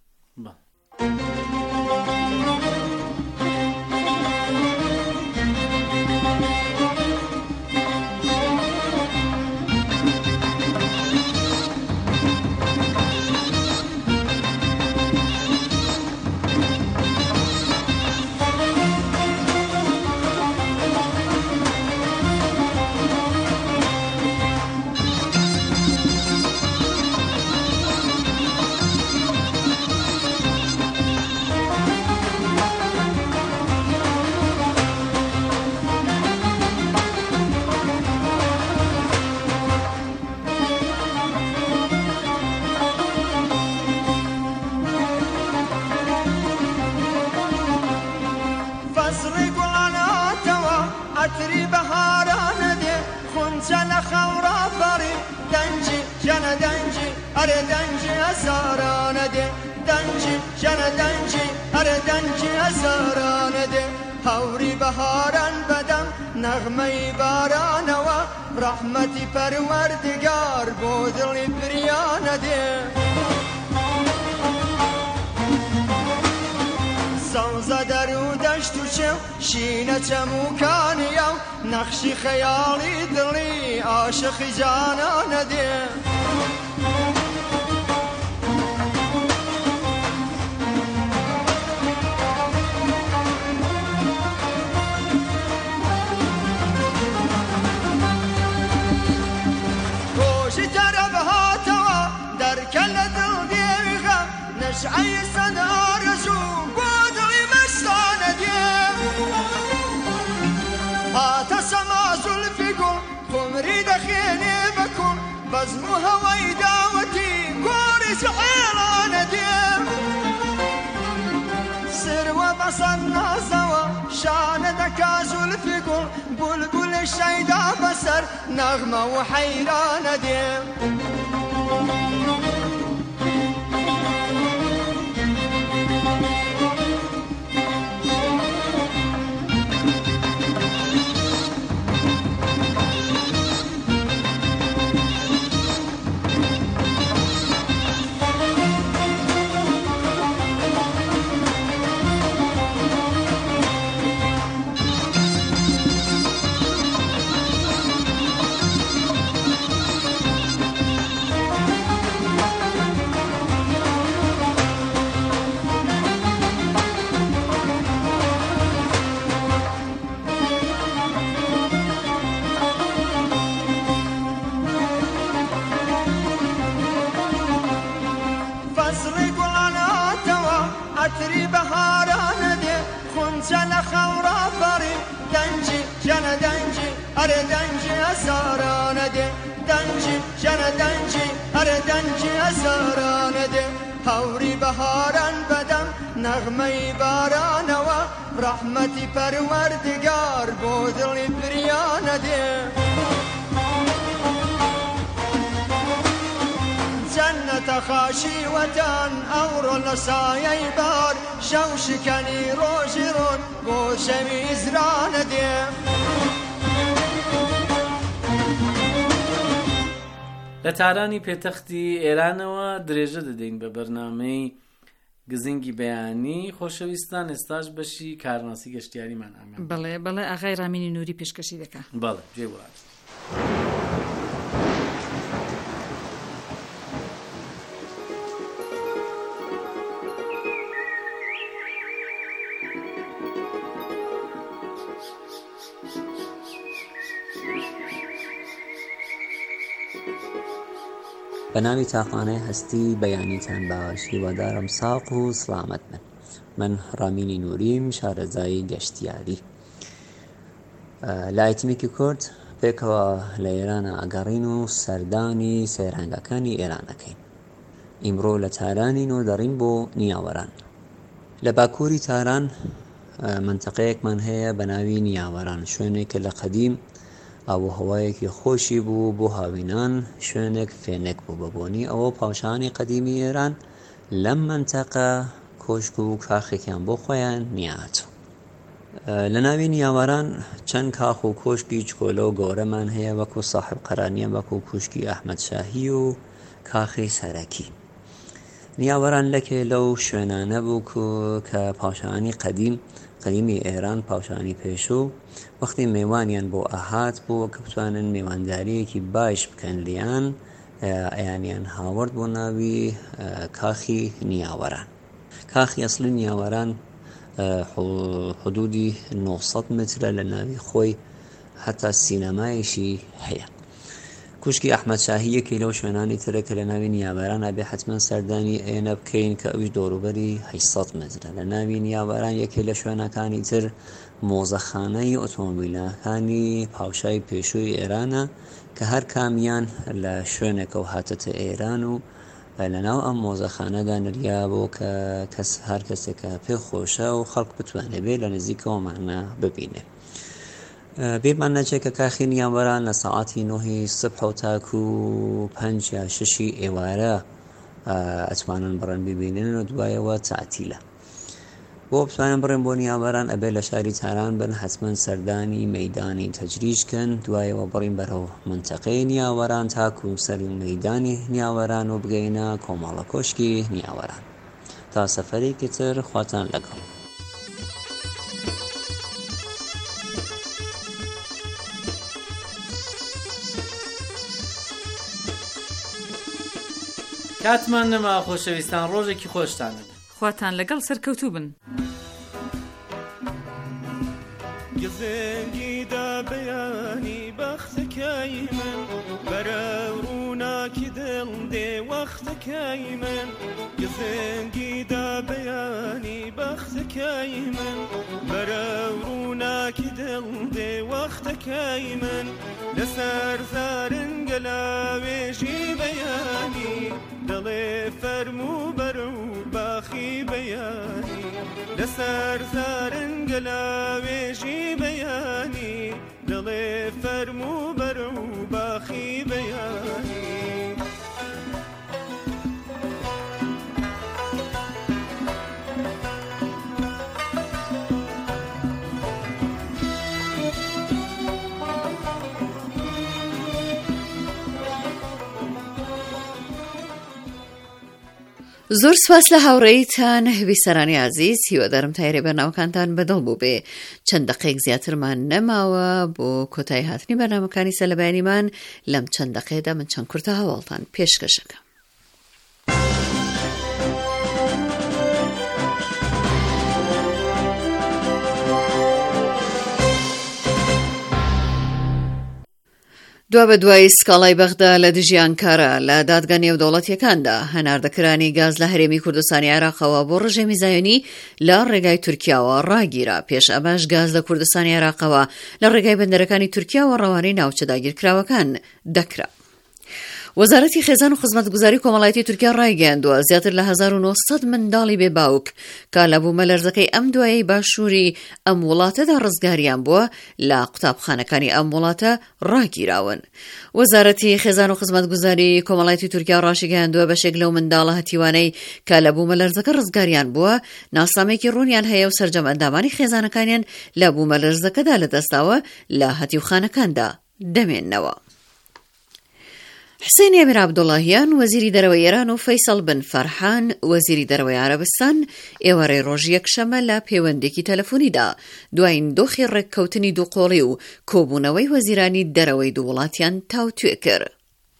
هەوری بەهاران بەدەم نەغمەی بارانەوە ڕەحمەتی پەروەردگار بۆ دڵی بریانە دێ سەوزە دەر و دەشت و چێو شینە چەموکانیە و نەخشی خەیاڵی دڵی عاشقی جانانە دێ نشعي سنار رجوم بودعي مشتانة ديم هاتا سما زلفي قول خمري دخيني بكون بزمو هواي داوتي كوري سحيرانة ديم سر وبصر نازوا شان دكا زلفي قول بلبل الشيدا بسر نغمة وحيرانة ديم ئەرێ دەنجی هەزارانە دێ دەنجی ژەنە دەنجی ئەرێ دەنجی هەزارانە دێ هەوری بەهاران بەدەم نەغمەی بارانەوە ڕەحمەتی پەروەردگار بۆ دڵی بریانە دێ جەنەتە خاشی وەتان ئەوڕۆ لە سایەی بار شەو شکەنی ڕۆژی ڕۆن بۆ شەوی ئیزرانە دێ لە تارانی پێتەختی ئێرانەوە درێژە دەدەین بە بەرنامەی گزنگی بەیانی. خۆشەویستان ئێستاش بەشی کارناسی گەشتیاریمان ئامان. بەڵێ بەڵێ ئاغای ڕامینی نووری پێشکەشی دەکات. بەڵێ جێ وڵات. بە ناوی تاقانەی هەستی بەیانیتان باشی وەدارم ساق و سلامت بن. من ڕامینی نووریم، شارەزای گەشتیاری. لە ئایتیمێکی کورد پێکەوە لە ئێرانە ئەگەڕین و سەردانی سەیرهەنگەکانی ئێرانەکەین. ئیمڕۆ لە تارانی نۆ دەڕین بۆ نیاوەران. لە باکووری تاران منتەقەیەکمان هەیە بە ناوی نیاوەران، شوێنێکە لە قەدیم ئاوهەوایەکی خۆشی بوو بۆ هاوینان، شوێنێک فێنێک بوو بەبوونی ئەوە پاوشانی قەدیمی ئێران لەم منتەقە کۆشک و کاخێکیان بۆ خۆیان نیاتوو. لە ناوی نیاوەران چەند کاخ و کۆشکی چکۆلە و گەورەمان هەیە وەکو ساحب قەرانیە، وەکو کوشکی ئەحمەد شاهی و کاخی سەرەکی. نیاوەران لەکێ لەو شوێنانە بوو کە پاوشانی قەدیم قەدیمی ئێران پاوشانی پێشوو وەختی میوانیان بۆ ئاهات بوو کە بتوانن میوانداریەکی باش بکەن لیان ئەیانیان هاوەرد بۆ ناوی کاخی نیاوەران. کاخی ئەسڵی نیاوەران حدودی نۆ سەد مترە لە ناوی خۆی، هەتا سینەمایشی هەیە. کوشکی ئەحمەد شاهی یەکی لەو شوێنانی ترە کە لە ناوی نیاوەران ئەبێ حتمەن سەردانی ئێنە بکەین کە ئەویش دۆروبەری هەشت سەد مترە. لە ناوی نیاوەران یەکێ لە شوێنەکانی تر مۆزەخانەی ئۆتۆمۆبیلەکانی پاوشای پێشووی ئێرانە کە هەر کامیان لە شوێنێکە و هاتەتە ئێران و لەناو ئەم مۆزەخانەدا نریا بۆ کە کەس هەر کەسێکە پێ خۆشە و خەڵک بتوانێت بێ لە نزیکەوەمانە ببینێ. بێمان نەچێت کە کاخی نیاوەران لە سەعاتی نۆهی سبح و تاکو و پەنج یا شەشی ئێوارە ئەتوانن بڕێن ببینن و دوایەوە تەعتیلە. بۆ بتوانن بڕێن بۆ نیاوەران ئەبێ لە شاری تاران بن، حتمەن سەردانی مەیدانی تەجریشکن، دوایەوە بڕین بەرەو منتەقەی نیاوەران تاکو سەر مەیدانی نیاوەران و بگەینە کۆمەڵە کۆشکی نیاوەران. تا سەفەرێکی تر خواتان لەگەڵ. کاتمان نەما خۆشەویستان، ڕۆژێکی خۆشتانە خواتان لەگەڵ سەرکەوتوو بن. گزنگیدا بەیانی بەختەکەی من بەرە ڕووناکی دڵ دێ وەختەکەی من گزنگیدا بەیانی بەختەکەی من بەرە ڕووناکی دڵ دێ وەختەکەی من لەسەر زارنگە لاوێژی بەیانی دڵێ فەرموو بەرە و باخی بەیانی لەسەر زارنگە لاوێژی بەیانی دڵێ فەرموو بەرە و باخی بەیانی زۆر سپاس لە هاوڕێیتان ویسەرانی عزیز. هیوادارم تایرێ بەرنامەکانتان بەدڵ بوو بێ. چەند دقەیەک زیاترمان نەماوە بۆ کۆتایی هاتنی بەرنامەکانی سەلەبیانیمان. لەم چەند دقەیەدا من چەند کورتە هەواڵتان پێشکەشەکەم. دوا بە دوای سکاڵای بەغدا لە دژی ئەنکارا لە دادگا نێودەوڵەتیەکاندا هەناردەکرانی گاز لە هەرێمی کوردستانی عێراقەوە بۆ ڕژێمی زایۆنی لە ڕێگای تورکیاوە ڕاگیرا. پێش ئەمەش گاز لە کوردستانی عێراقەوە لە ڕێگای بەندەرەکانی تورکیاوە ڕەوانەی ناوچە داگیرکراوەکان دەکرا. وەزارەتی خێزان و خزمەتگوزاری کۆمەڵایەتی تورکیا ڕایگەیاندووە زیاتر لە هەزار و نۆسەد منداڵی بێباوک کە لە بوومە لەرزەکەی ئەم دوایەی باشووری ئەم وڵاتەدا ڕزگاریان بووە لە قوتابخانەکانی ئەم وڵاتە ڕاگیراون. وەزارەتی خێزان و خزمەتگوزاری کۆمەڵایەتی تورکیا ڕاشیگەیاندووە بەشێک لەو منداڵە هەتیوانەی کە لە بوومە لەرزەکە ڕزگاریان بووە ناسنامەیەکی ڕوونیان هەیە و سەرجەم ئەندامانی خێزانەکانیان لە بوومە لەرزەکەدا لەدەستاوە لە هەتیوخانەکاندا دەمێننەوە. حسین ئەمیر عەبدوڵڵاهیان وەزیری دەرەوەی ئێران و فەیسەڵ بن فەرحان وەزیری دەرەوەی عەرەبستان ئێوارەی ڕۆژ یەکشەمە لە پەیوەندێکی تەلەفۆنیدا دوایین دۆخی ڕێککەوتنی دووقۆڵی و کۆبوونەوەی وەزیرانی دەرەوەی دوو وڵاتیان تاوتوێ کرد.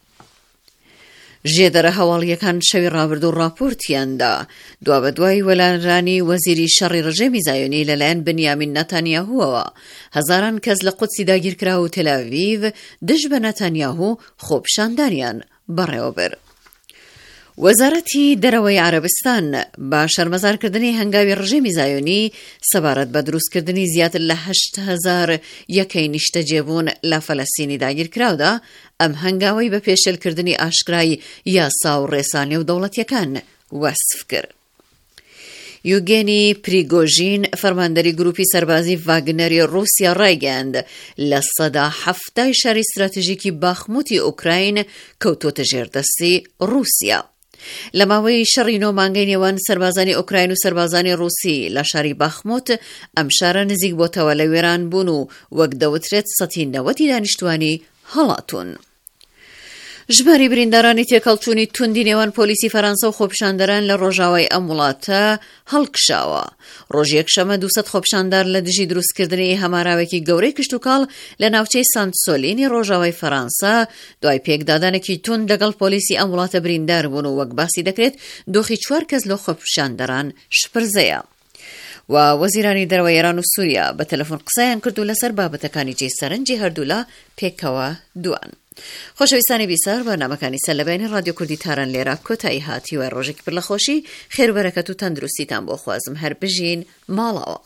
ژێدەرە هەواڵیەکان شەوی ڕابردوو ڕاپۆرتیاندا دوا بە دوای وەلانرانی وەزیری شەڕی ڕژێمی زایۆنی لەلایەن بنیامین نەتانیاهووەوە هەزاران کەس لە قودسی داگیرکرا و تێلاڤیڤ دژ بە نەتانیاهوو خۆپیشاندانیان بەڕێوەبرد. وەزارەتی دەرەوەی عەرەبستان بە شەرمەزارکردنی هەنگاوی ڕژێمی زایۆنی سەبارەت بە دروستکردنی زیاتر لە هەشت هەزار یەکەی نیشتەجێبوون لە فەلەستینی داگیرکراودا ئەم هەنگاوەی بە پێشێلکردنی ئاشکرای یاسا و ڕێسا نێودەوڵەتیەکان وەسف کرد. یوگێنی پریگۆژین فەرماندەری گروپی سەربازی ڤاگنەری رووسیا ڕایگەیاند لە سەدا هەفتای شاری استراتیژیکی باخموتی ئوکراین کەوتۆتە ژێردەستی رووسیا. لە ماوەی شەڕی نۆ مانگەی نێوان سەربازانی ئوکراین و سەربازانی رووسی لە شاری باخموت ئەم شارە نزیک بۆتەوە لە وێران بوون و وەک دەوترێت سەتی نەوەتی دانیشتوانی هەڵاتون. ژماری بریندارانی تێکەڵچوونی توندی نێوان پۆلیسی فەرەنسا و خۆپیشاندەران لە ڕۆژاوای ئەم وڵاتە هەڵکشاوە. ڕۆژ یەکشەمە دووسەد خۆپیشاندار لە دژی دروستکردنی هەماراوێکی گەورەی کشتوکاڵ لە ناوچەی سانت-سۆلینی ڕۆژاوای فەرەنسا دوای پێکدادانێکی توند لەگەڵ پۆلیسی ئەم وڵاتە بریندار بوون و وەک باسی دەکرێت دۆخی چوار کەس لە خۆپیشاندەران شپرزەیە. و وەزیرانی دەرەوەی ئێران و سووریا بە تەلەفۆن قسەیان کرد و لەسەر بابەتەکانی جێی سەرنجی هەردوو لە پێکەوە دوان. خۆشەویستانی بیسار بەرنامەکانی سەر لەبەینی رادیۆ کوردی تاران لێرە کۆتایی هاتیوە ڕۆژێکی پڕ لە خۆشی خێر و بەرەکەت و تەندروستیتان بۆ خوازم هەر بژین ماڵەوە.